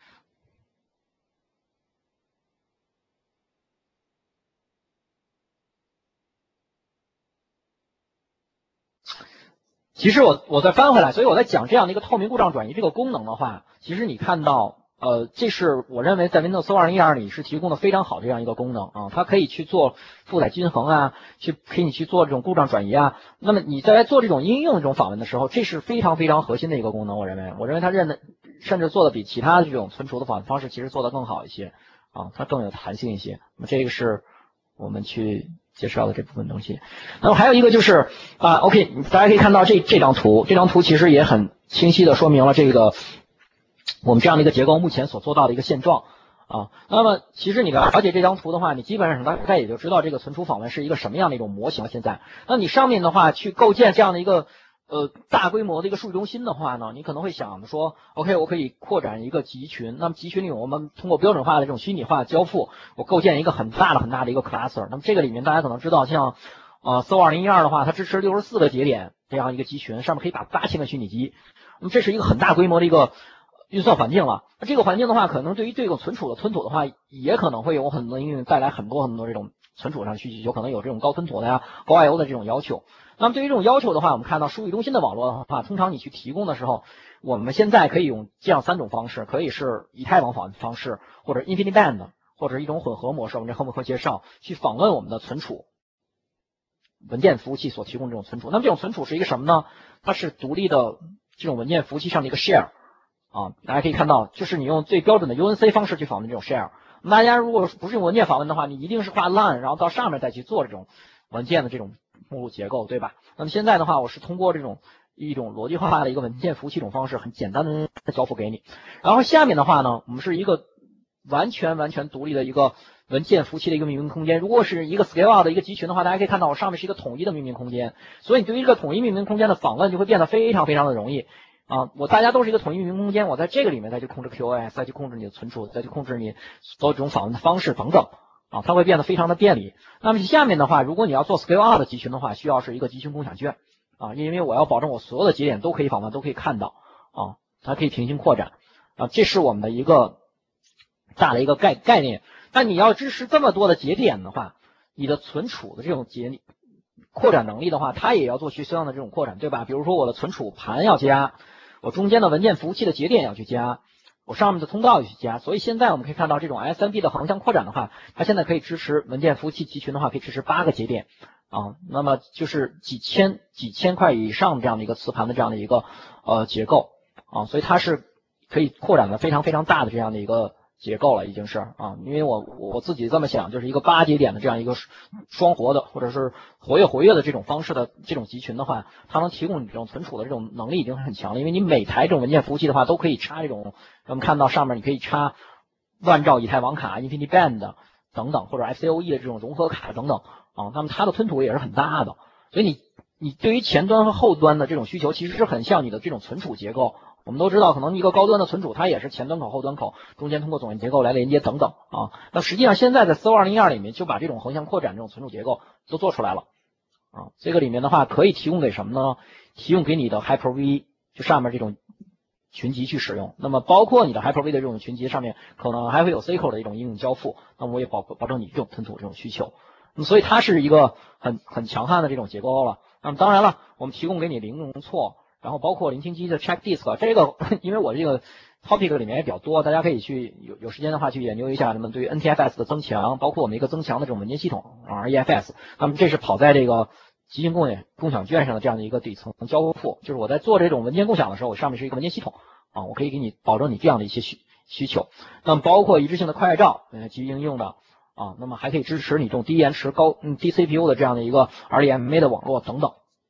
其实我我再翻回来，所以我在讲这样的一个透明故障转移这个功能的话，其实你看到，呃，这是我认为在 Windows Server 二零一二里是提供的非常好这样一个功能啊，它可以去做负载均衡啊，去可以去做这种故障转移啊。那么你在做这种应用这种访问的时候，这是非常非常核心的一个功能，我认为，我认为它认的甚至做的比其他的这种存储的访问方式其实做得更好一些啊，它更有弹性一些。那么这个是我们去介绍的这部分东西。那么还有一个就是啊 ，OK， 大家可以看到这这张图，这张图其实也很清晰的说明了这个我们这样的一个结构目前所做到的一个现状啊。那么其实你了解这张图的话，你基本上大概也就知道这个存储访问是一个什么样的一种模型了。现在，那你上面的话去构建这样的一个呃大规模的一个数据中心的话呢，你可能会想说 ，OK， 我可以扩展一个集群，那么集群里我们通过标准化的这种虚拟化交付，我构建一个很大的很大的一个 cluster。那么这个里面大家可能知道，像呃 Server 二零一二的话，它支持六十四个节点这样一个集群，上面可以打八千个虚拟机，那么这是一个很大规模的一个运算环境了。那这个环境的话，可能对于这个存储的吞吐的话，也可能会有很多应用带来很多很多这种存储上的需求，可能有这种高吞吐的呀、高 I O 的这种要求。那么对于这种要求的话，我们看到数据中心的网络的话，通常你去提供的时候，我们现在可以用这样三种方式，可以是以太网访问方式，或者 InfiniBand， 或者一种混合模式，我们这后面会介绍，去访问我们的存储文件服务器所提供这种存储。那么这种存储是一个什么呢？它是独立的这种文件服务器上的一个 share 啊，大家可以看到，就是你用最标准的 U N C 方式去访问这种 share。大家如果不是用文件访问的话，你一定是画 line， 然后到上面再去做这种文件的这种目录结构，对吧？那么现在的话，我是通过这种一种逻辑化的一个文件服务器这种方式，很简单的交付给你。然后下面的话呢，我们是一个完全完全独立的一个文件服务器的一个命名空间。如果是一个 scale out 的一个集群的话，大家可以看到我上面是一个统一的命名空间，所以你对于这个统一命名空间的访问就会变得非常非常的容易啊。我大家都是一个统一命名空间，我在这个里面再去控制 Q O S， 再去控制你的存储，再去控制你所有这种访问的方式等等啊，它会变得非常的便利。那么下面的话，如果你要做 scale out 的集群的话，需要是一个集群共享卷啊，因为我要保证我所有的节点都可以访问，都可以看到啊，它可以平行扩展啊，这是我们的一个大的一个概概念。但你要支持这么多的节点的话，你的存储的这种节扩展能力的话，它也要做去相应的这种扩展，对吧？比如说我的存储盘要加，我中间的文件服务器的节点要去加，我上面的通道要去加。所以现在我们可以看到，这种 S M B 的横向扩展的话，它现在可以支持文件服务器集群的话，可以支持八个节点啊，那么就是几千几千块以上这样的一个磁盘的这样的一个呃结构啊，所以它是可以扩展的非常非常大的这样的一个结构了，已经是啊，因为我我自己这么想，就是一个八节点的这样一个双活的或者是活跃活跃的这种方式的这种集群的话，它能提供你这种存储的这种能力已经很强了，因为你每台这种文件服务器的话都可以插这种，我们看到上面你可以插万兆以太网卡、InfiniBand 等等，或者 F C O E 的这种融合卡等等啊，那么它的吞吐也是很大的，所以你你对于前端和后端的这种需求其实是很像你的这种存储结构。我们都知道，可能一个高端的存储，它也是前端口、后端口，中间通过总线结构来连接等等啊。那实际上现在在 Server 二零一二里面就把这种横向扩展这种存储结构都做出来了啊。这个里面的话可以提供给什么呢？提供给你的 Hyper-V 就上面这种群集去使用。那么包括你的 Hyper-V 的这种群集上面可能还会有 C 口的一种应用交付，那么我也保保证你这种吞吐这种需求。那么所以它是一个很很强悍的这种结构了。那么当然了，我们提供给你零容错。然后包括聆听机的 check disk， 这个因为我这个 topic 里面也比较多，大家可以去有有时间的话去研究一下。那么对于 N T F S 的增强，包括我们一个增强的这种文件系统 R E F S， 那么这是跑在这个集群共共享卷上的这样的一个底层交付，就是我在做这种文件共享的时候，我上面是一个文件系统啊，我可以给你保证你这样的一些需需求。那么包括一致性的快照，呃，基于应用的啊，那么还可以支持你这种低延迟高嗯低 C P U 的这样的一个 R D M A 的网络等等。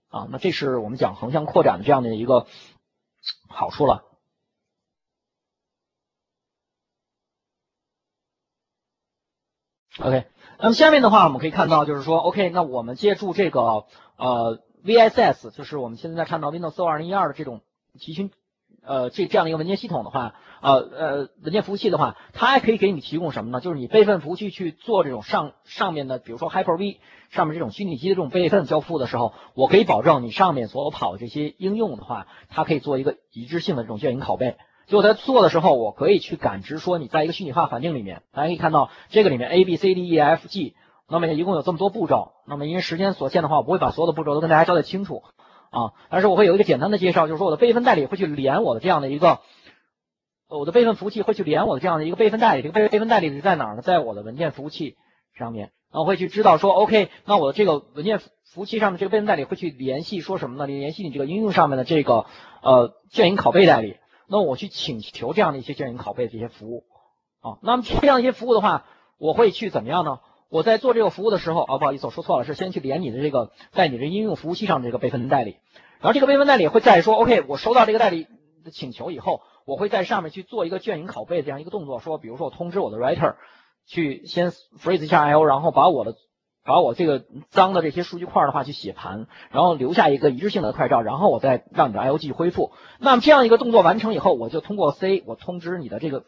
啊。那这是我们讲横向扩展的这样的一个好处了。OK， 那么下面的话我们可以看到就是说 OK， 那我们借助这个呃 V S S， 就是我们现在看到 Windows Server 二零一二的这种集群呃这这样的一个文件系统的话，呃呃文件服务器的话，它还可以给你提供什么呢？就是你备份服务器去做这种上上面的，比如说 Hyper-V 上面这种虚拟机的这种备份交付的时候，我可以保证你上面所有跑的这些应用的话，它可以做一个一致性的这种卷云拷贝。就我在做的时候，我可以去感知说你在一个虚拟化环境里面，大家可以看到这个里面 A B C D E F G， 那么一共有这么多步骤。那么因为时间所限的话，我不会把所有的步骤都跟大家交代清楚啊，但是我会有一个简单的介绍，就是说我的备份代理会去连我的这样的一个，我的备份服务器会去连我的这样的一个备份代理。这个备备份代理是在哪儿呢？在我的文件服务器上面，那我会去知道说 OK， 那我的这个文件服务器上面这个备份代理会去联系说什么呢？联系你这个应用上面的这个呃卷云拷贝代理。那我去请求这样的一些卷云拷贝的这些服务啊，那么这样一些服务的话，我会去怎么样呢？我在做这个服务的时候啊，不好意思，我说错了，是先去连你的这个在你的应用服务器上的这个备份代理，然后这个备份代理会再说 OK， 我收到这个代理的请求以后，我会在上面去做一个卷云拷贝这样一个动作，说比如说我通知我的 writer 去先 freeze 一下 I O， 然后把我的把我这个脏的这些数据块的话去写盘，然后留下一个一致性的快照，然后我再让你的 I O 继续恢复。那么这样一个动作完成以后，我就通过 C， 我通知你的这个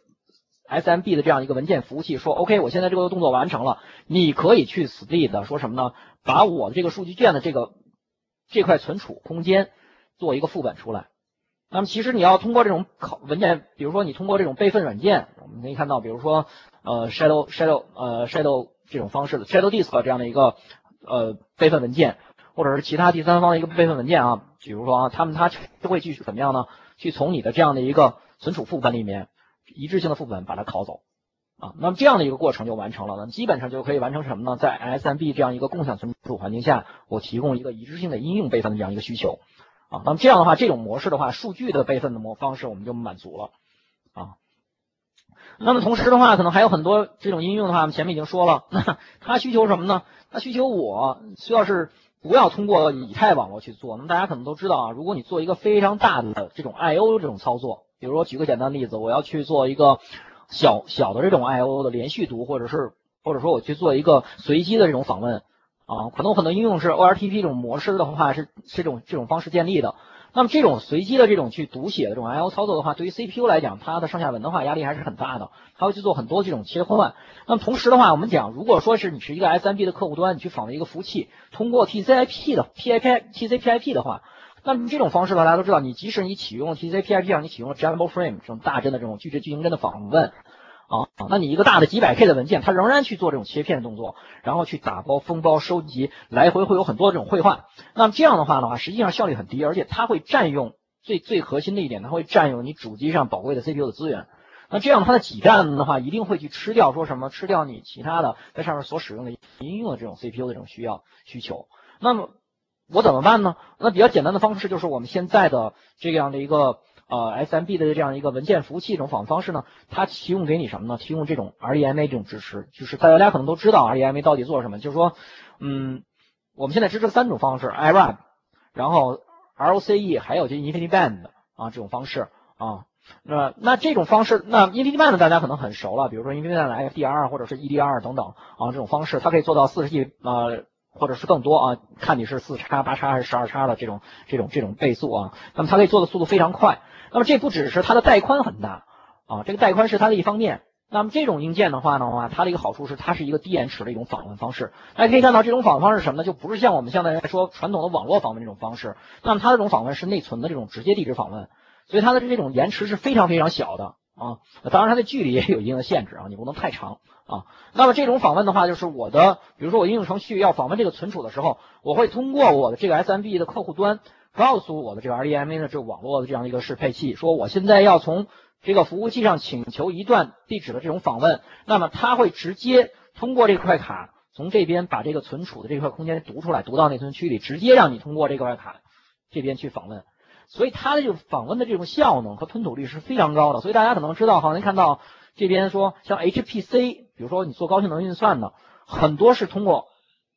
S M B 的这样一个文件服务器说 OK， 我现在这个动作完成了，你可以去 split 说什么呢？把我的这个数据卷的这个这块存储空间做一个副本出来。那么其实你要通过这种文件，比如说你通过这种备份软件，我们可以看到，比如说呃 Shadow Shadow 呃 Shadow 这种方式的 Shadow Disk 这样的一个呃备份文件，或者是其他第三方的一个备份文件啊，比如说啊，他们它就会去怎么样呢？去从你的这样的一个存储副本里面一致性的副本把它拷走啊，那么这样的一个过程就完成了，那基本上就可以完成什么呢？在 S M B 这样一个共享存储环境下，我提供一个一致性的应用备份的这样一个需求啊，那么这样的话，这种模式的话，数据的备份的模方式我们就满足了啊。那么同时的话，可能还有很多这种应用的话，我们前面已经说了，那它需求什么呢？它需求我需要是不要通过以太网络去做。那么大家可能都知道啊，如果你做一个非常大的这种 I O 这种操作，比如说举个简单的例子，我要去做一个小小的这种 I O 的连续读，或者是或者说我去做一个随机的这种访问啊，可能很多应用是 O R T P 这种模式的话是是这种这种方式建立的。那么这种随机的这种去读写的这种 I O 操作的话，对于 C P U 来讲，它的上下文的话压力还是很大的，它会去做很多这种切换。那么同时的话，我们讲，如果说是你是一个 S M B 的客户端，你去访问一个服务器，通过 T C P 的 T C P I P 的话，那么这种方式呢，大家都知道，你即使你启用了 T C P I P 上，你启用了 Jumbo Frame 这种大帧的这种矩阵矩形帧的访问。啊，那你一个大的几百 K 的文件，它仍然去做这种切片的动作，然后去打包、封包、收集，来回会有很多这种绘画。那么这样的话的话，实际上效率很低，而且它会占用最最核心的一点，它会占用你主机上宝贵的 C P U 的资源。那这样它的挤占的话，一定会去吃掉说什么，吃掉你其他的在上面所使用的应用的这种 C P U 的这种需要需求。那么我怎么办呢？那比较简单的方式就是我们现在的这样的一个。呃 ，S M B 的这样一个文件服务器这种访问方式呢，它提供给你什么呢？提供这种 R D M A 这种支持，就是大家可能都知道 R D M A 到底做什么，就是说，嗯，我们现在支持三种方式 ，I R A B， 然后 R O C E， 还有就 InfiniBand 啊这种方式啊。那那这种方式，那 InfiniBand 大家可能很熟了，比如说 InfiniBand F D R 或者是 E D R 等等啊这种方式，它可以做到四十 G 呃。或者是更多啊，看你是四叉、八叉还是十二叉的这种这种这种倍速啊，那么它可以做的速度非常快。那么这不只是它的带宽很大啊，这个带宽是它的一方面。那么这种硬件的话呢，它的一个好处是它是一个低延迟的一种访问方式。大家可以看到这种访问方式是什么呢？就不是像我们现在说传统的网络访问这种方式，那么它这种访问是内存的这种直接地址访问，所以它的这种延迟是非常非常小的啊。当然它的距离也有一定的限制啊，你不能太长。啊，那么这种访问的话，就是我的，比如说我应用程序要访问这个存储的时候，我会通过我的这个 S M B 的客户端告诉我的这个 R D M A 的这个网络的这样一个适配器，说我现在要从这个服务器上请求一段地址的这种访问，那么它会直接通过这块卡从这边把这个存储的这块空间读出来，读到内存区里，直接让你通过这块卡这边去访问。所以它的这个访问的这种效能和吞吐率是非常高的。所以大家可能知道，好像看到这边说像 H P C， 比如说你做高性能运算的，很多是通过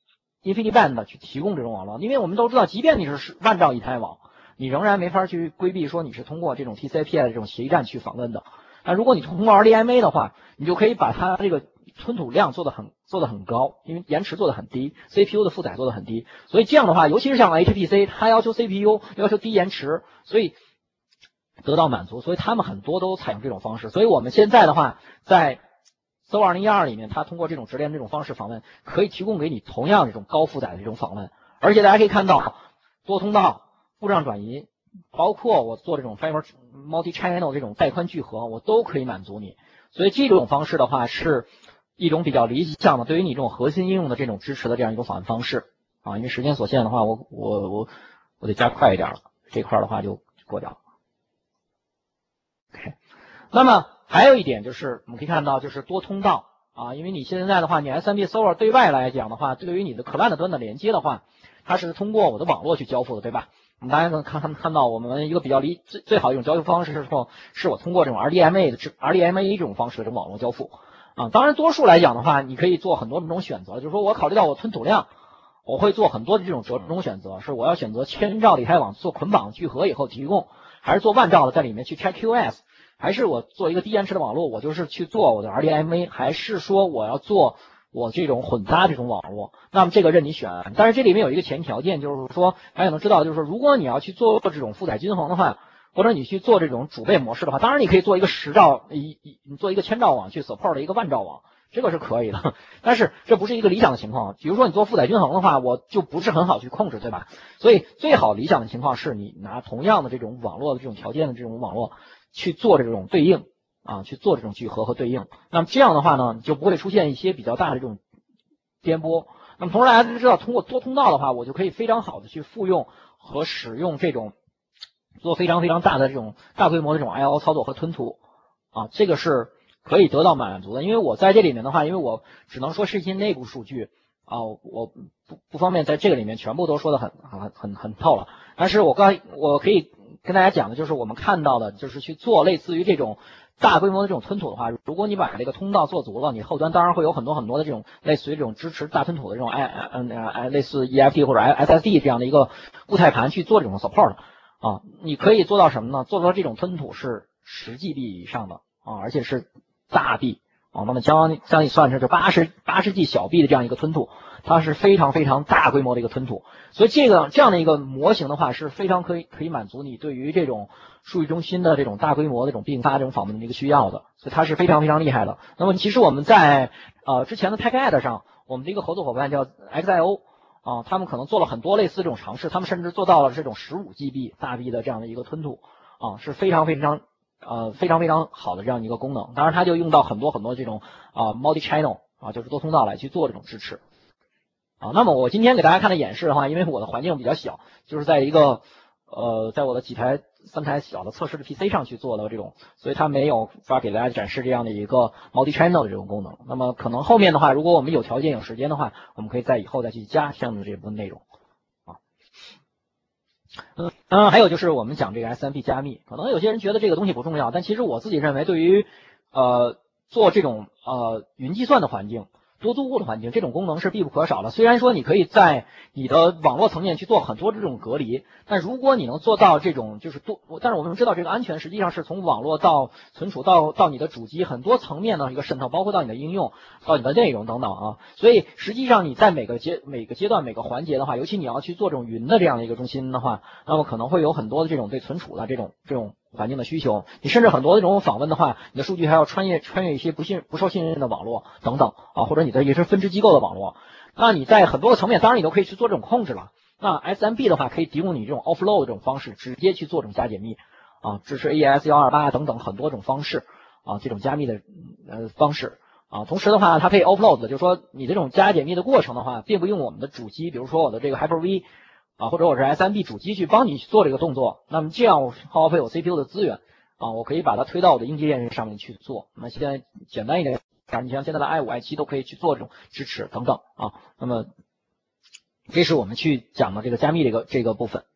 InfiniBand 去提供这种网络，因为我们都知道，即便你是万兆以太网，你仍然没法去规避说你是通过这种 T C P I 的这种协议站去访问的。那如果你通过 R D M A 的话，你就可以把它这个吞吐量做得很做得很高，因为延迟做得很低 ，C P U 的负载做得很低，所以这样的话，尤其是像 H P C， 它要求 C P U 要求低延迟，所以得到满足，所以他们很多都采用这种方式。所以我们现在的话，在 S O A 二零一二里面，它通过这种直连这种方式访问，可以提供给你同样这种高负载的这种访问，而且大家可以看到多通道、故障转移。包括我做这种 Fiber Multi-Channel 这种带宽聚合，我都可以满足你。所以这种方式的话，是一种比较理想的，对于你这种核心应用的这种支持的这样一种访问方式啊。因为时间所限的话，我我我我得加快一点了，这块的话就过掉了。OK， 那么还有一点就是我们可以看到，就是多通道啊，因为你现在的话，你 S M B Server 对外来讲的话，对于你的 Client 端的连接的话，它是通过我的网络去交付的，对吧？我们大家能看看看到，我们一个比较理最最好的一种交付方式是说，是我通过这种 R D M A 的 R D M A 这种方式的这种网络交付啊。当然，多数来讲的话，你可以做很多种选择，就是说我考虑到我吞吐量，我会做很多的这种折中选择，是我要选择千兆的以太网做捆绑聚合以后提供，还是做万兆的在里面去 check Q S， 还是我做一个低延迟的网络，我就是去做我的 R D M A， 还是说我要做我这种混搭这种网络，那么这个任你选。但是这里面有一个前提条件，就是说大家能知道，就是说如果你要去做这种负载均衡的话，或者你去做这种主备模式的话，当然你可以做一个十兆一一你做一个千兆网去 support 一个万兆网，这个是可以的。但是这不是一个理想的情况。比如说你做负载均衡的话，我就不是很好去控制，对吧？所以最好理想的情况是你拿同样的这种网络的这种条件的这种网络去做这种对应。啊，去做这种聚合和对应，那么这样的话呢，就不会出现一些比较大的这种颠簸。那么同时大家都知道，通过多通道的话，我就可以非常好的去复用和使用这种做非常非常大的这种大规模的这种 I O 操作和吞吐啊，这个是可以得到满足的。因为我在这里面的话，因为我只能说是一些内部数据啊，我不不方便在这个里面全部都说的很很很很透了。但是我刚我可以跟大家讲的就是我们看到的，就是去做类似于这种大规模的这种吞吐的话，如果你把这个通道做足了，你后端当然会有很多很多的这种类似于这种支持大吞吐的这种 I 嗯呃类似 E F T 或者 S S D 这样的一个固态盘去做这种 support 啊，你可以做到什么呢？做到这种吞吐是十 G B 以上的啊，而且是大 B 啊，那么将将你算成是八十八十 G 小 B 的这样一个吞吐，它是非常非常大规模的一个吞吐，所以这个这样的一个模型的话是非常可以可以满足你对于这种数据中心的这种大规模的这种并发这种访问的一个需要的，所以它是非常非常厉害的。那么其实我们在呃之前的 TechEd 上，我们的一个合作伙伴叫 X I O 啊，他们可能做了很多类似这种尝试，他们甚至做到了这种十五 G B 大 B 的这样的一个吞吐啊，是非常非常呃非常非常好的这样一个功能。当然它就用到很多很多这种啊 multi-channel 啊，就是多通道来去做这种支持啊。那么我今天给大家看的演示的话，因为我的环境比较小，就是在一个呃在我的几台三台小的测试的 P C 上去做的这种，所以它没有法给大家展示这样的一个 multi-channel 的这种功能。那么可能后面的话，如果我们有条件有时间的话，我们可以在以后再去加相应的这部分内容啊。嗯嗯，还有就是我们讲这个 S M B 加密，可能有些人觉得这个东西不重要，但其实我自己认为，对于呃做这种呃云计算的环境。多租户的环境，这种功能是必不可少的。虽然说你可以在你的网络层面去做很多这种隔离，但如果你能做到这种就是多，但是我们知道这个安全实际上是从网络到存储到到你的主机很多层面的一个渗透，包括到你的应用、到你的内容等等啊。所以实际上你在每个阶每个阶段每个环节的话，尤其你要去做这种云的这样的一个中心的话，那么可能会有很多的这种对存储的这种这种环境的需求，你甚至很多这种访问的话，你的数据还要穿越穿越一些不信不受信任的网络等等啊，或者你的也是分支机构的网络，那你在很多个层面，当然你都可以去做这种控制了。那 S M B 的话，可以提供你这种 offload 这种方式，直接去做这种加解密啊，支持 A E S 一二八等等很多种方式啊，这种加密的呃方式啊。同时的话，它可以 offload， 就是说你这种加解密的过程的话，并不用我们的主机，比如说我的这个 Hyper-V。啊，或者我是 S M B 主机去帮你去做这个动作，那么这样耗费我 C P U 的资源啊，我可以把它推到我的应急链上面去做。那么现在简单一点，你像现在的 I 五 I 七都可以去做这种支持等等啊。那么这是我们去讲的这个加密这个这个部分。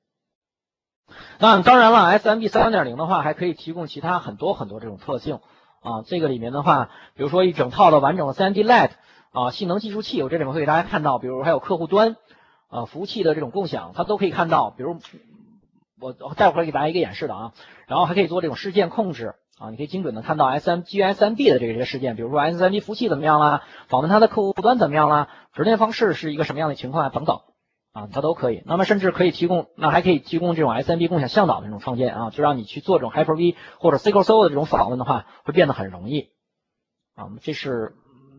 那当然了 ，S M B 三点零 的话还可以提供其他很多很多这种特性啊。这个里面的话，比如说一整套的完整的 三 D L E D 啊，性能计数器，我这里面会给大家看到，比如还有客户端啊服务器的这种共享，它都可以看到，比如我待会儿给大家一个演示的啊，然后还可以做这种事件控制。啊，你可以精准的看到 S M 基于 S M B 的这些事件，比如说 S M B 服务器怎么样啦，访问它的客户端怎么样啦，执行方式是一个什么样的情况啊，等等啊，它都可以。那么甚至可以提供，那还可以提供这种 S M B 共享向导的这种创建啊，就让你去做这种 Hyper-V 或者 S Q L Server 的这种访问的话，会变得很容易啊。这是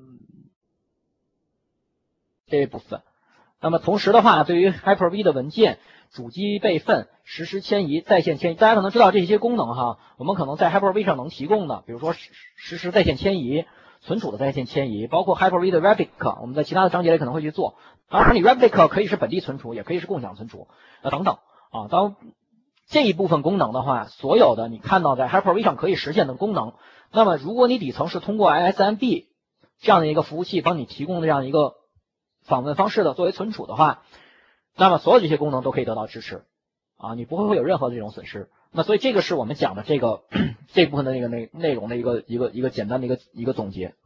这一部分。那么同时的话，对于 Hyper-V 的文件主机备份、实时迁移、在线迁移，大家可能知道这些功能哈，我们可能在 Hyper-V 上能提供的，比如说实时在线迁移、存储的在线迁移，包括 Hyper-V 的 Replica， 我们在其他的章节里可能会去做。当然，你 Replica 可以是本地存储，也可以是共享存储，呃等等啊。当这一部分功能的话，所有的你看到在 Hyper-V 上可以实现的功能，那么如果你底层是通过 S M B 这样的一个服务器帮你提供的这样一个访问方式的作为存储的话，那么所有这些功能都可以得到支持啊，你不会会有任何的这种损失。那所以这个是我们讲的这个这部分的那个内内容的一个一个一个简单的一个一个总结。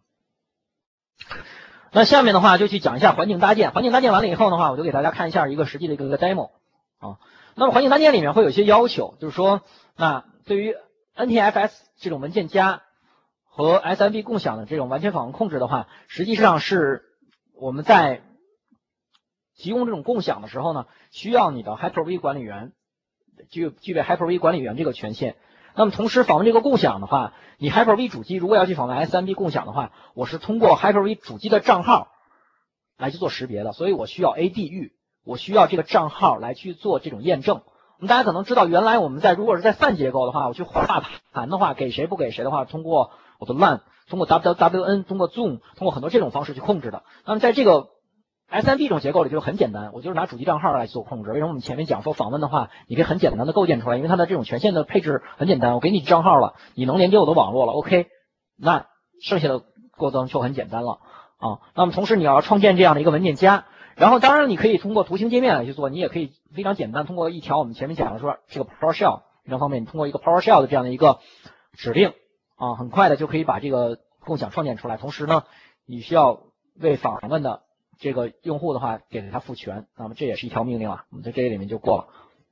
那下面的话就去讲一下环境搭建。环境搭建完了以后的话，我就给大家看一下一个实际的一个一个 demo 啊。那么环境搭建里面会有一些要求，就是说，那对于 N T F S 这种文件夹和 S M B 共享的这种完全访问控制的话，实际上是我们在提供这种共享的时候呢，需要你的 Hyper-V 管理员具具备 Hyper-V 管理员这个权限。那么同时访问这个共享的话，你 Hyper-V 主机如果要去访问 S M B 共享的话，我是通过 Hyper-V 主机的账号来去做识别的，所以我需要 A D 域，我需要这个账号来去做这种验证。我们大家可能知道，原来我们在如果是在泛结构的话，我去画盘的话，给谁不给谁的话，通过我的 LAN， 通过 W W N， 通过 Zoom， 通过很多这种方式去控制的。那么在这个S M B 这种结构里就很简单，我就是拿主机账号来做控制。为什么我们前面讲说访问的话，你可以很简单的构建出来，因为它的这种权限的配置很简单，我给你账号了，你能连接我的网络了 ，OK， 那剩下的过程就很简单了啊。那么同时你要创建这样的一个文件夹，然后当然你可以通过图形界面来去做，你也可以非常简单通过一条我们前面讲的说这个 PowerShell 非常方便，你通过一个 PowerShell 的这样的一个指令啊，很快的就可以把这个共享创建出来。同时呢，你需要为访问的这个用户的话给他赋权，那么这也是一条命令啊，我们在这里面就过了。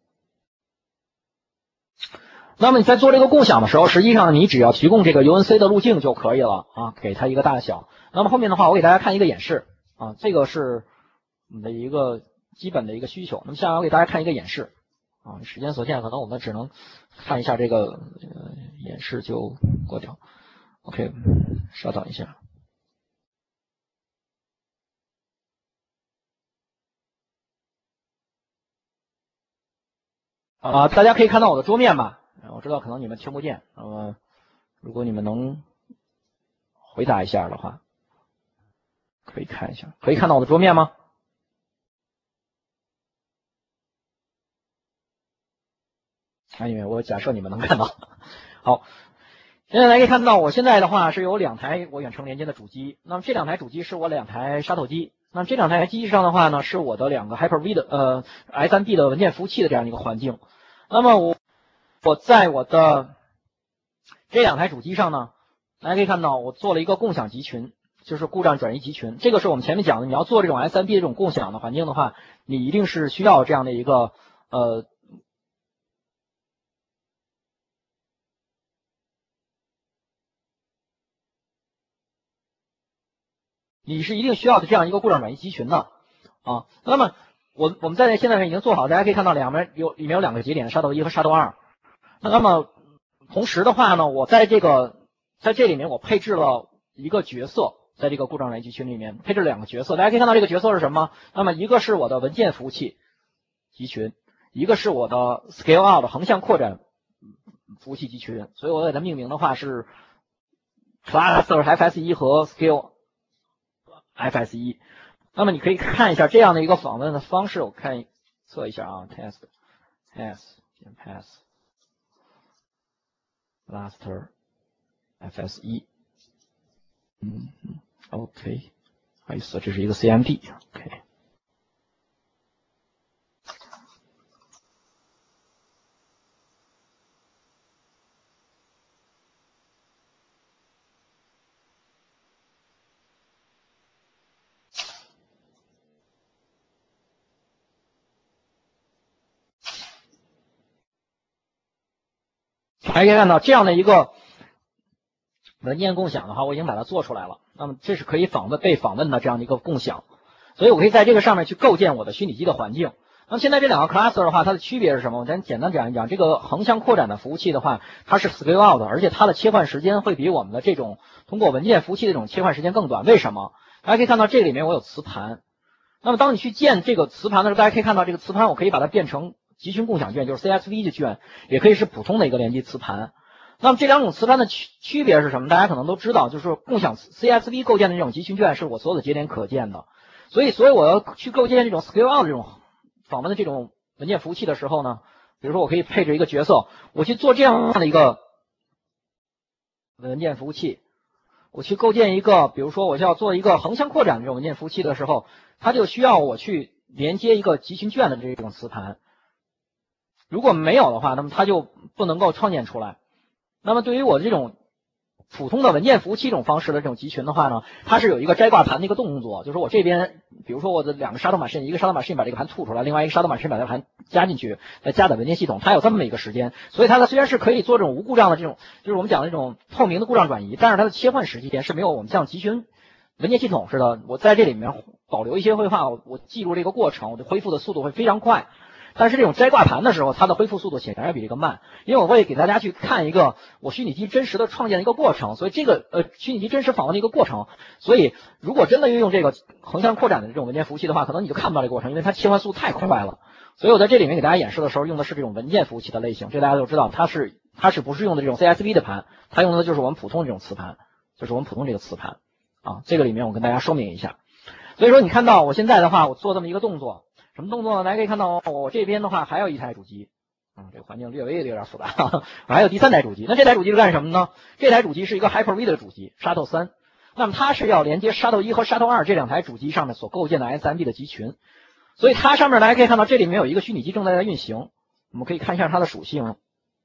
那么你在做这个共享的时候，实际上你只要提供这个 U N C 的路径就可以了啊，给它一个大小。那么后面的话，我给大家看一个演示啊，这个是我们的一个基本的一个需求。那么下来我给大家看一个演示啊，时间所限，可能我们只能看一下这个、呃、演示就过掉。OK， 稍等一下。啊，大家可以看到我的桌面吧？我知道可能你们听不见，那么如果你们能回答一下的话，可以看一下，可以看到我的桌面吗？啊，因为我假设你们能看到。好，现在大家可以看到，我现在的话是有两台我远程连接的主机，那么这两台主机是我两台沙头机，那么这两台机上的话呢，是我的两个 Hyper-V 的呃 S M B 的文件服务器的这样一个环境。那么我我在我的这两台主机上呢，大家可以看到我做了一个共享集群，就是故障转移集群。这个是我们前面讲的，你要做这种 S M B 的这种共享的环境的话，你一定是需要这样的一个呃你是一定需要的这样一个故障转移集群的啊。那么我我们在现在已经做好，大家可以看到两边有里面有两个节点，沙头一和沙头二。那么同时的话呢，我在这个在这里面我配置了一个角色，在这个故障转移集群里面配置了两个角色，大家可以看到这个角色是什么？那么一个是我的文件服务器集群，一个是我的 Scale Out 横向扩展服务器集群，所以我给它命名的话是 Cluster F S 一和 Scale F S 一。那么你可以看一下这样的一个访问的方式，我看测一下啊 ，test test pass cluster F S 一，嗯嗯 ，OK， 不好意思，这是一个 C M D，OK。 大家可以看到这样的一个文件共享的话，我已经把它做出来了。那么这是可以访问被访问的这样的一个共享，所以我可以在这个上面去构建我的虚拟机的环境。那么现在这两个 cluster 的话，它的区别是什么？我咱简单讲一讲。这个横向扩展的服务器的话，它是 scale out 的，而且它的切换时间会比我们的这种通过文件服务器的这种切换时间更短。为什么？大家可以看到这里面我有磁盘。那么当你去建这个磁盘的时候，大家可以看到这个磁盘我可以把它变成集群共享卷，就是 C S V 的卷，也可以是普通的一个联机磁盘。那么这两种磁盘的区区别是什么？大家可能都知道，就是共享 C S V 构建的这种集群卷是我所有的节点可见的，所以所以我要去构建这种 scale out 这种访问的这种文件服务器的时候呢，比如说我可以配置一个角色，我去做这样的一个文件服务器，我去构建一个，比如说我要做一个横向扩展的这种文件服务器的时候，它就需要我去连接一个集群卷的这种磁盘。如果没有的话，那么它就不能够创建出来。那么对于我这种普通的文件服务器这种方式的这种集群的话呢，它是有一个摘挂盘的一个动作，就是我这边，比如说我的两个 shadow machine， 一个 shadow machine 把这个盘吐出来，另外一个 shadow machine 把这个盘加进去，再加载文件系统，它有这么一个时间，所以它的虽然是可以做这种无故障的这种，就是我们讲的这种透明的故障转移，但是它的切换时间是没有我们像集群文件系统似的，我在这里面保留一些绘画，我我记录这个过程，我的恢复的速度会非常快。但是这种摘挂盘的时候，它的恢复速度显然要比这个慢，因为我会给大家去看一个我虚拟机真实的创建的一个过程，所以这个呃虚拟机真实访问的一个过程，所以如果真的运用这个横向扩展的这种文件服务器的话，可能你就看不到这个过程，因为它切换速度太快了。所以我在这里面给大家演示的时候用的是这种文件服务器的类型，这大家都知道，它是它是不是用的这种 C S V 的盘，它用的就是我们普通的这种磁盘，就是我们普通这个磁盘啊，这个里面我跟大家说明一下。所以说你看到我现在的话，我做这么一个动作。什么动作呢？大家可以看到，我这边的话还有一台主机，啊、嗯，这个环境略微的有点复杂，哈哈，还有第三台主机。那这台主机是干什么呢？这台主机是一个 Hyper-V 的主机 ，Shadow 三。那么它是要连接 Shadow 一和 Shadow 二这两台主机上面所构建的 S M B 的集群，所以它上面大家可以看到，这里面有一个虚拟机正在在运行。我们可以看一下它的属性。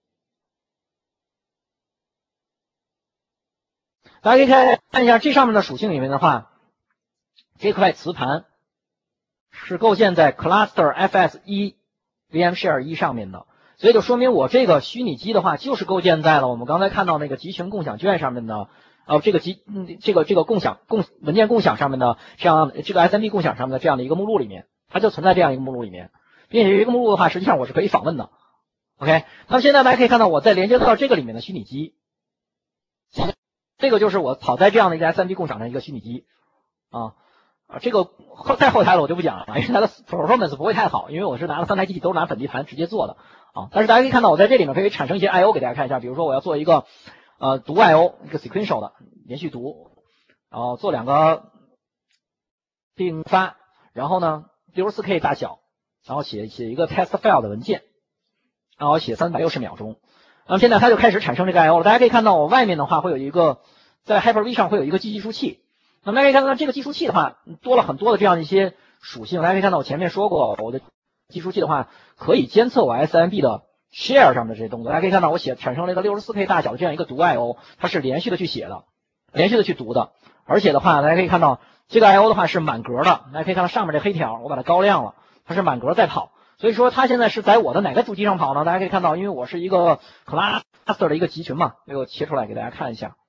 大家可以看看一下这上面的属性里面的话，这块磁盘是构建在 Cluster F S 一 VMshare 一上面的，所以就说明我这个虚拟机的话，就是构建在了我们刚才看到那个集群共享卷上面的，呃，这个集嗯这个这个共享共文件共享上面的这样这个 S M B 共享上面的这样的一个目录里面，它就存在这样一个目录里面，并且这个目录的话，实际上我是可以访问的。OK， 那么现在大家可以看到，我在连接到这个里面的虚拟机，这个就是我跑在这样的一个 S M B 共享上一个虚拟机啊。啊，这个后在后台了我就不讲了，因为它的 performance 不会太好，因为我是拿了三台机器都是拿本地盘直接做的啊。但是大家可以看到，我在这里面可以产生一些 I O 给大家看一下，比如说我要做一个呃读 I O， 一个 sequential 的连续读，然后做两个并发，然后呢六十四 K 大小，然后写写一个 test file 的文件，然后写三百六十秒钟。那么现在它就开始产生这个 I O 了。大家可以看到，我外面的话会有一个在 Hyper-V 上会有一个计数器。那么大家可以看到这个计数器的话，多了很多的这样一些属性。大家可以看到我前面说过，我的计数器的话可以监测我 S M B 的 share 上面的这些动作。大家可以看到我写产生了一个六十四 K 大小的这样一个读 I O， 它是连续的去写的，连续的去读的。而且的话，大家可以看到这个 I O 的话是满格的。大家可以看到上面这黑条，我把它高亮了，它是满格在跑。所以说它现在是在我的哪个主机上跑呢？大家可以看到，因为我是一个 cluster 的一个集群嘛，给我切出来给大家看一下。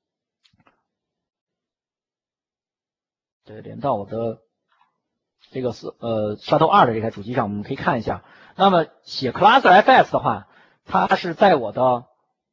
对，连到我的这个是呃 Shadow 二的这台主机上，我们可以看一下。那么写 Cluster F S 的话，它是在我的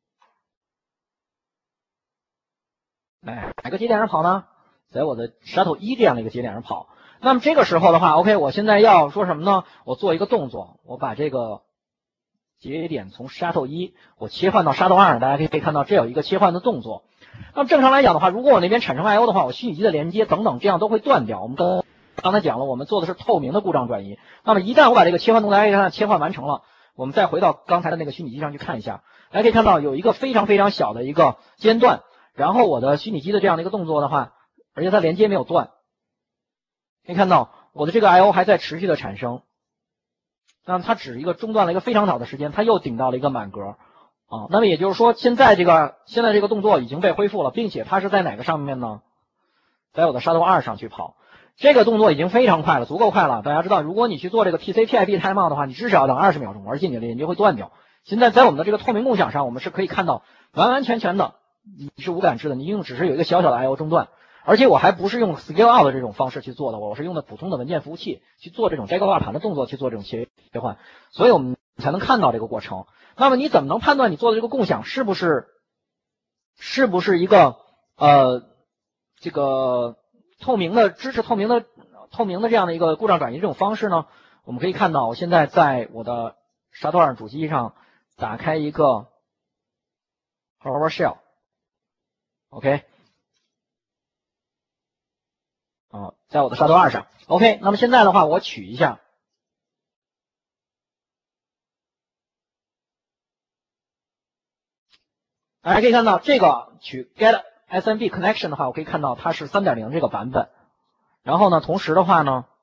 哎哪个节点上跑呢？在我的 Shadow 一这样的一个节点上跑。那么这个时候的话 ，OK， 我现在要说什么呢？我做一个动作，我把这个节点从 Shadow 一我切换到 Shadow 二，大家可以可以看到这有一个切换的动作。那么正常来讲的话，如果我那边产生 I O 的话，我虚拟机的连接等等这样都会断掉。我们刚刚才讲了，我们做的是透明的故障转移。那么一旦我把这个切换动作大家可以看到切换完成了，我们再回到刚才的那个虚拟机上去看一下，大家可以看到有一个非常非常小的一个间断，然后我的虚拟机的这样的一个动作的话，而且它连接没有断，可以看到我的这个 I O 还在持续的产生。那么它只一个中断了一个非常短的时间，它又顶到了一个满格。啊，那么也就是说，现在这个现在这个动作已经被恢复了，并且它是在哪个上面呢？在我的 Shadow 二上去跑，这个动作已经非常快了，足够快了。大家知道，如果你去做这个 T C P I P timeout 的话，你至少要等二十秒钟，而且你的连接会断掉， 现在在我们的这个透明共享上，我们是可以看到完完全全的你是无感知的，你用只是有一个小小的 I O 中断，而且我还不是用 scale out 的这种方式去做的，我是用的普通的文件服务器去做这种摘高挂盘的动作，去做这种切换，所以我们才能看到这个过程。那么你怎么能判断你做的这个共享是不是是不是一个呃这个透明的支持透明的透明的这样的一个故障转移这种方式呢？我们可以看到，我现在在我的沙段儿主机上打开一个 PowerShell，OK， 啊，在我的沙段二上 ，OK， 那么现在的话，我取一下。大家可以看到，这个取 get S M B connection 的话，我可以看到它是 三点零 这个版本。然后呢，同时的话呢，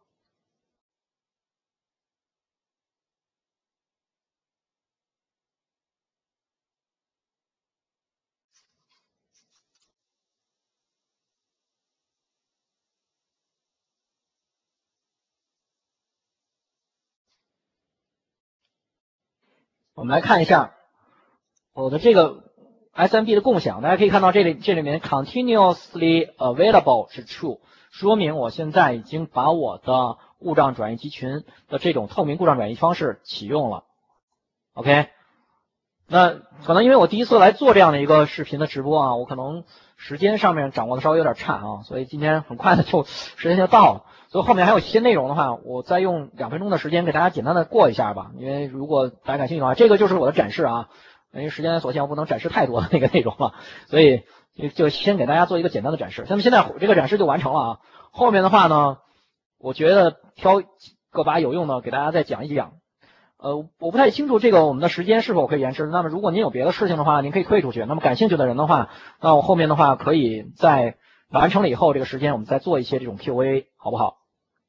我们来看一下我的这个 S M B 的共享。大家可以看到这里这里面 continuously available 是 true， 说明我现在已经把我的故障转移集群的这种透明故障转移方式启用了。OK， 那可能因为我第一次来做这样的一个视频的直播啊，我可能时间上面掌握的稍微有点差啊，所以今天很快的就时间就到了。所以后面还有一些内容的话，我再用两分钟的时间给大家简单的过一下吧。因为如果大家感兴趣的话，这个就是我的展示啊，因为时间所限，我不能展示太多的那个内容了，所以就先给大家做一个简单的展示。那么现在这个展示就完成了啊。后面的话呢，我觉得挑个把有用的给大家再讲一讲。呃，我不太清楚这个我们的时间是否可以延迟。那么如果您有别的事情的话，您可以退出去。那么感兴趣的人的话，那我后面的话可以在完成了以后，这个时间我们再做一些这种 Q A， 好不好？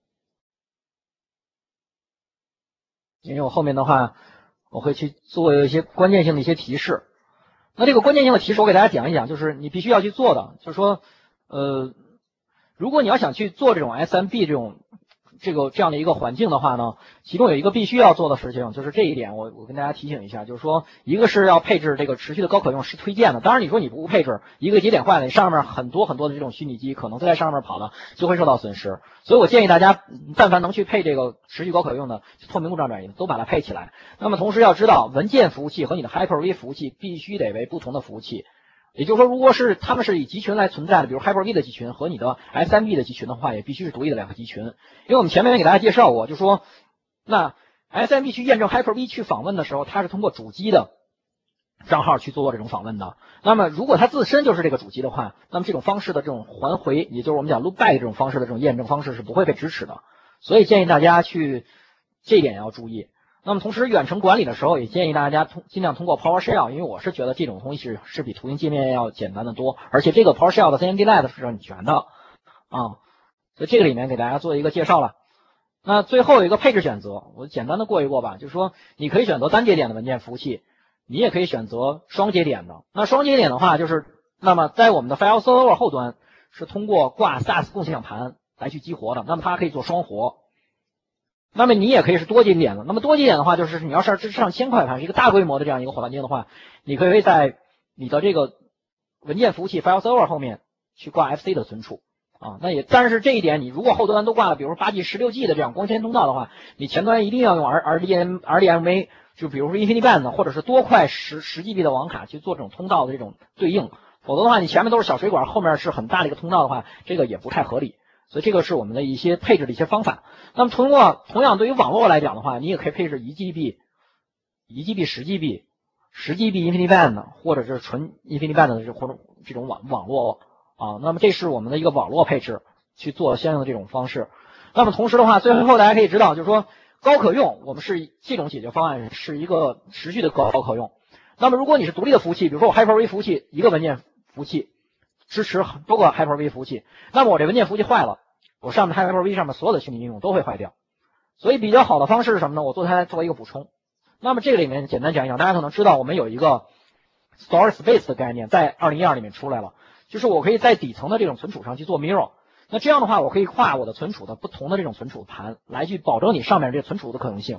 因为我后面的话，我会去做一些关键性的一些提示。那这个关键性的提示我给大家讲一讲，就是你必须要去做的，就是说，呃，如果你要想去做这种 S M B 这种这个这样的一个环境的话呢，其中有一个必须要做的事情，就是这一点我我跟大家提醒一下，就是说，一个是要配置这个持续的高可用是推荐的。当然你说你不配置，一个节点坏了，你上面很多很多的这种虚拟机可能在上面跑的就会受到损失。所以我建议大家，但凡能去配这个持续高可用的透明故障转移的，都把它配起来。那么同时要知道，文件服务器和你的 Hyper-V 服务器必须得为不同的服务器。也就是说，如果是他们是以集群来存在的，比如 Hyper-V 的集群和你的 S M B 的集群的话，也必须是独立的两个集群。因为我们前面给大家介绍过，就说那 S M B 去验证 Hyper-V 去访问的时候，它是通过主机的账号去做这种访问的。那么如果它自身就是这个主机的话，那么这种方式的这种还回，也就是我们讲 loopback 这种方式的这种验证方式是不会被支持的。所以建议大家去这一点要注意。那么同时远程管理的时候，也建议大家通尽量通过 PowerShell， 因为我是觉得这种东西是是比图形界面要简单的多，而且这个 PowerShell 的 C M D Lite 是很全的啊，所以这个里面给大家做一个介绍了。那最后有一个配置选择，我简单的过一过吧，就是说你可以选择单节点的文件服务器，你也可以选择双节点的。那双节点的话，就是那么在我们的 File Server 后端是通过挂 S A S 共享盘来去激活的，那么它可以做双活。那么你也可以是多节点的。那么多节点的话，就是你要是支持上千块盘，是一个大规模的这样一个环境的话，你可以在你的这个文件服务器 File Server 后面去挂 F C 的存储啊。那也但是这一点，你如果后端都挂了，比如说八 G、十六 G 的这样光纤通道的话，你前端一定要用 R D M R D M A， 就比如说 InfiniBand 或者是多块十十 G B 的网卡去做这种通道的这种对应，否则的话，你前面都是小水管，后面是很大的一个通道的话，这个也不太合理。所以这个是我们的一些配置的一些方法。那么通过同样对于网络来讲的话，你也可以配置一 G B、一 G B、十 G B、十 G B InfiniBand 或者是纯 InfiniBand 的这或者这种网网络啊。那么这是我们的一个网络配置，去做相应的这种方式。那么同时的话，最后大家可以知道，就是说高可用，我们是这种解决方案是一个持续的高可用。那么如果你是独立的服务器，比如说我 Hyper-V 服务器一个文件服务器支持多个 Hyper-V 服务器，那么我这文件服务器坏了，我上面 Hyper-V 上面所有的虚拟应用都会坏掉。所以比较好的方式是什么呢？我做它作为一个补充。那么这个里面简单讲一讲，大家可能知道我们有一个 Storage Space 的概念，在二零一二里面出来了，就是我可以在底层的这种存储上去做 Mirror。那这样的话，我可以跨我的存储的不同的这种存储盘，来去保证你上面这个存储的可用性。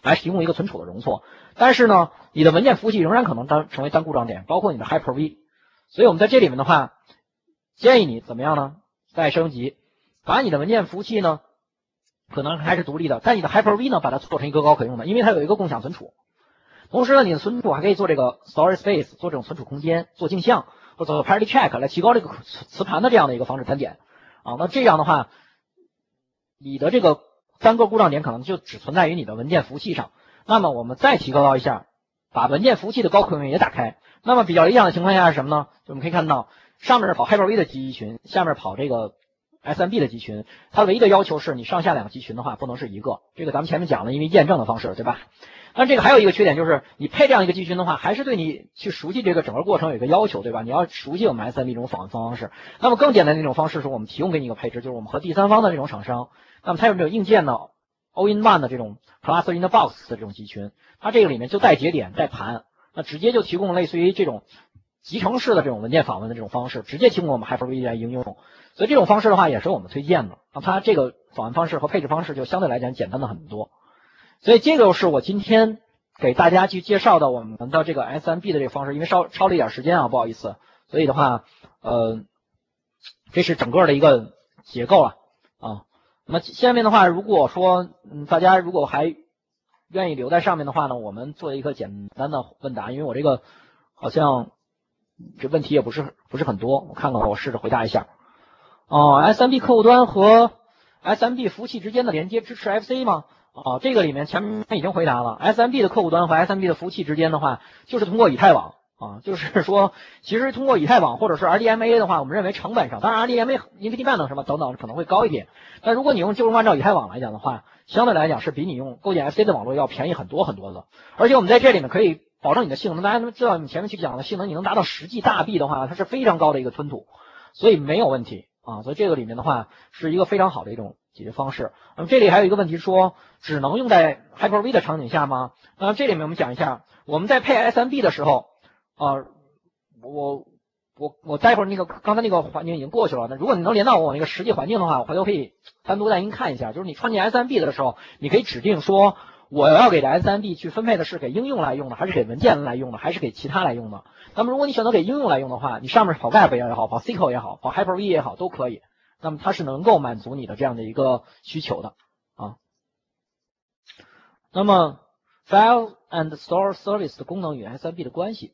来提供一个存储的容错。但是呢，你的文件服务器仍然可能单成为单故障点，包括你的 Hyper-V。所以我们在这里面的话，建议你怎么样呢？再升级，把你的文件服务器呢，可能还是独立的，但你的 Hyper-V 呢，把它做成一个高可用的，因为它有一个共享存储。同时呢，你的存储还可以做这个 storage space， 做这种存储空间，做镜像，或者做 parity check 来提高这个磁盘的这样的一个防止单点啊。那这样的话，你的这个单个故障点可能就只存在于你的文件服务器上。那么我们再提高一下，把文件服务器的高可用也打开。那么比较理想的情况下是什么呢？就我们可以看到，上面是跑 Hyper-V 的集群，下面跑这个 S M B 的集群。它唯一的要求是你上下两个集群的话不能是一个，这个咱们前面讲了，因为验证的方式，对吧？但这个还有一个缺点，就是你配这样一个集群的话，还是对你去熟悉这个整个过程有一个要求，对吧？你要熟悉我们 S M B 这种访问方式。那么更简单的一种方式是我们提供给你一个配置，就是我们和第三方的这种厂商，那么它有这种硬件的 all-in-one 的这种 cluster in the box 的这种集群，它这个里面就带节点带盘，那直接就提供类似于这种集成式的这种文件访问的这种方式，直接提供我们 Hyper-V 来应用。所以这种方式的话也是我们推荐的，那它这个访问方式和配置方式就相对来讲简单的很多。所以这个是我今天给大家去介绍的我们的这个 S M B 的这个方式，因为稍超了一点时间啊，不好意思。所以的话，呃，这是整个的一个结构了啊。那么下面的话，如果说嗯大家如果还愿意留在上面的话呢，我们做一个简单的问答，因为我这个好像这问题也不是不是很多，我看看我试着回答一下。哦 ，S M B 客户端和 S M B 服务器之间的连接支持 F C 吗？啊，这个里面前面已经回答了 ，S M B 的客户端和 S M B 的服务器之间的话，就是通过以太网啊，就是说，其实通过以太网或者是 R D M A 的话，我们认为成本上，当然 R D M A、InfiniBand 什么等等可能会高一点，但如果你用就是按照以太网来讲的话，相对来讲是比你用构建 F C 的网络要便宜很多很多的，而且我们在这里面可以保证你的性能，大家都知道，我们前面去讲的性能，你能达到实际大 B 的话，它是非常高的一个吞吐，所以没有问题啊，所以这个里面的话是一个非常好的一种解决方式。那么这里还有一个问题说，只能用在 Hyper-V 的场景下吗？那这里面我们讲一下，我们在配 S M B 的时候，啊、呃，我我我待会儿那个刚才那个环境已经过去了，那如果你能连到我那个实际环境的话，我回头可以单独带您看一下，就是你创建 S M B 的时候，你可以指定说我要给这 S M B 去分配的是给应用来用的，还是给文件来用的，还是给其他来用的。那么如果你选择给应用来用的话，你上面跑 Web 也好，跑 S Q L 也好，跑 Hyper-V 也好，都可以。那么它是能够满足你的这样的一个需求的啊。那么 File and Store Service 的功能与 S M B 的关系，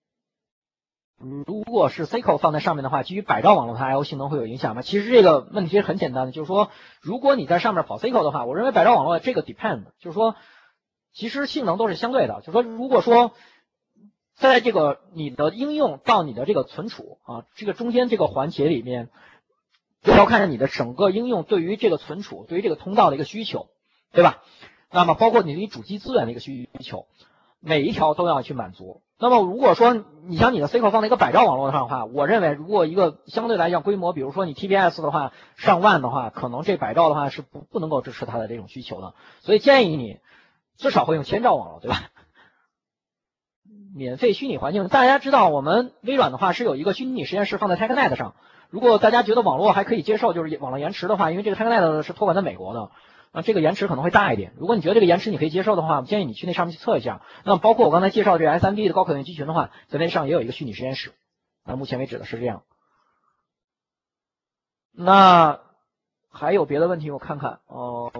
如果是 S Q L 放在上面的话，基于百兆网络它 I O 性能会有影响吗？其实这个问题是很简单的，就是说如果你在上面跑 S Q L 的话，我认为百兆网络这个 depend， 就是说其实性能都是相对的，就是说如果说在这个你的应用到你的这个存储啊，这个中间这个环节里面，就要看你的整个应用对于这个存储、对于这个通道的一个需求，对吧？那么包括你的主机资源的一个需求，每一条都要去满足。那么如果说你像你的 S Q L 放在一个百兆网络上的话，我认为如果一个相对来讲规模，比如说你 T B S 的话上万的话，可能这百兆的话是不不能够支持它的这种需求的，所以建议你至少会用千兆网络，对吧？免费虚拟环境，大家知道我们微软的话是有一个虚拟实验室放在 TechNet 上。如果大家觉得网络还可以接受，就是网络延迟的话，因为这个 TechNet 是托管在美国的，啊，这个延迟可能会大一点。如果你觉得这个延迟你可以接受的话，我建议你去那上面去测一下。那么包括我刚才介绍的这个 S M B 的高可用集群的话，在那上也有一个虚拟实验室。那目前为止的是这样。那还有别的问题？我看看哦。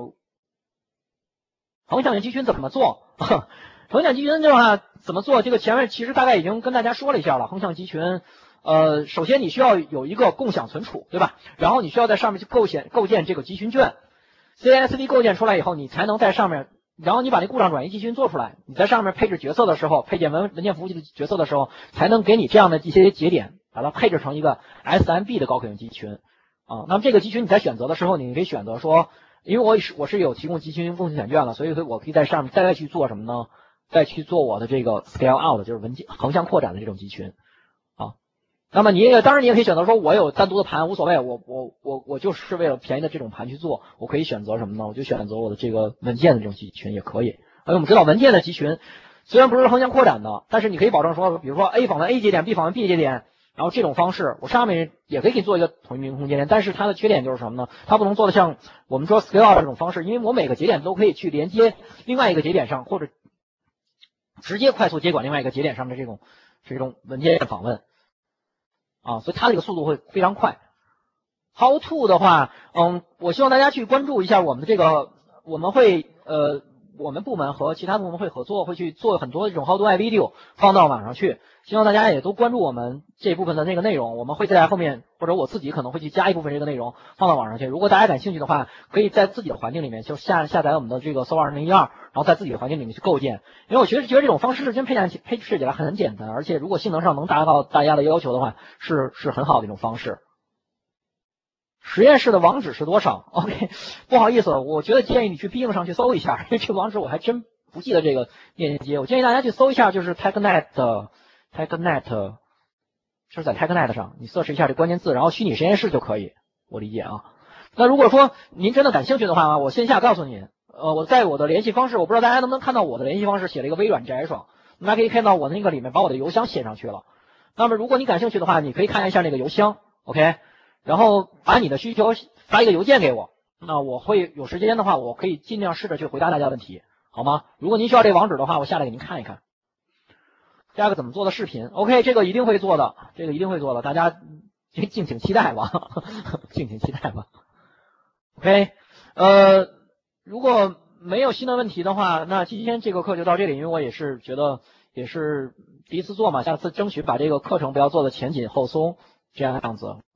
横向型集群怎么做？横向集群的话怎么做？这个前面其实大概已经跟大家说了一下了。横向集群。呃，首先你需要有一个共享存储，对吧？然后你需要在上面去构建构建这个集群卷 ，C I S V 构建出来以后，你才能在上面，然后你把那故障转移集群做出来，你在上面配置角色的时候，配件文文件服务器的角色的时候，才能给你这样的一些节点，把它配置成一个 S M B 的高可用集群啊。那么这个集群你在选择的时候，你可以选择说，因为我是我是有提供集群共享选卷了，所以我可以在上面再再去做什么呢？再去做我的这个 scale out， 就是文件横向扩展的这种集群。那么你也当然你也可以选择说，我有单独的盘无所谓，我我我我就是为了便宜的这种盘去做，我可以选择什么呢？我就选择我的这个文件的这种集群也可以。因为我们知道文件的集群虽然不是横向扩展的，但是你可以保证说，比如说 A 访问 A 节点 ，B 访问 B 节点， 然后这种方式，我上面也可以给你做一个统一命名空间链，但是它的缺点就是什么呢？它不能做的像我们说 scale out 这种方式，因为我每个节点都可以去连接另外一个节点上，或者直接快速接管另外一个节点上的这种这种文件访问啊，所以它这个速度会非常快。How to 的话，嗯，我希望大家去关注一下我们的这个，我们会呃，我们部门和其他部门会合作，会去做很多这种 How to iVideo 放到网上去。希望大家也都关注我们这部分的那个内容，我们会在后面或者我自己可能会去加一部分这个内容放到网上去。如果大家感兴趣的话，可以在自己的环境里面就下下载我们的这个 S O A 二零一二，然后在自己的环境里面去构建。因为我觉得觉得这种方式真配下去配置起来很简单，而且如果性能上能达到大家的要求的话，是是很好的一种方式。实验室的网址是多少 ？OK， 不好意思，我觉得建议你去 Bing 上去搜一下，因为这网址我还真不记得这个链接。我建议大家去搜一下，就是 TechNet。TechNet 就是在 TechNet 上，你 search 一下这关键字，然后虚拟实验室就可以，我理解啊。那如果说您真的感兴趣的话，我线下告诉您，呃，我在我的联系方式，我不知道大家能不能看到我的联系方式写了一个微软翟爽，大家可以看到我那个里面把我的邮箱写上去了。那么如果你感兴趣的话，你可以看一下那个邮箱 ，OK， 然后把你的需求发一个邮件给我，那我会有时间的话，我可以尽量试着去回答大家问题，好吗？如果您需要这个网址的话，我下来给您看一看。第二个怎么做的视频 ，OK， 这个一定会做的，这个一定会做的，大家敬请期待吧，敬请期待吧。OK， 呃，如果没有新的问题的话，那今天这个课就到这里，因为我也是觉得也是第一次做嘛，下次争取把这个课程不要做的前紧后松这样样子。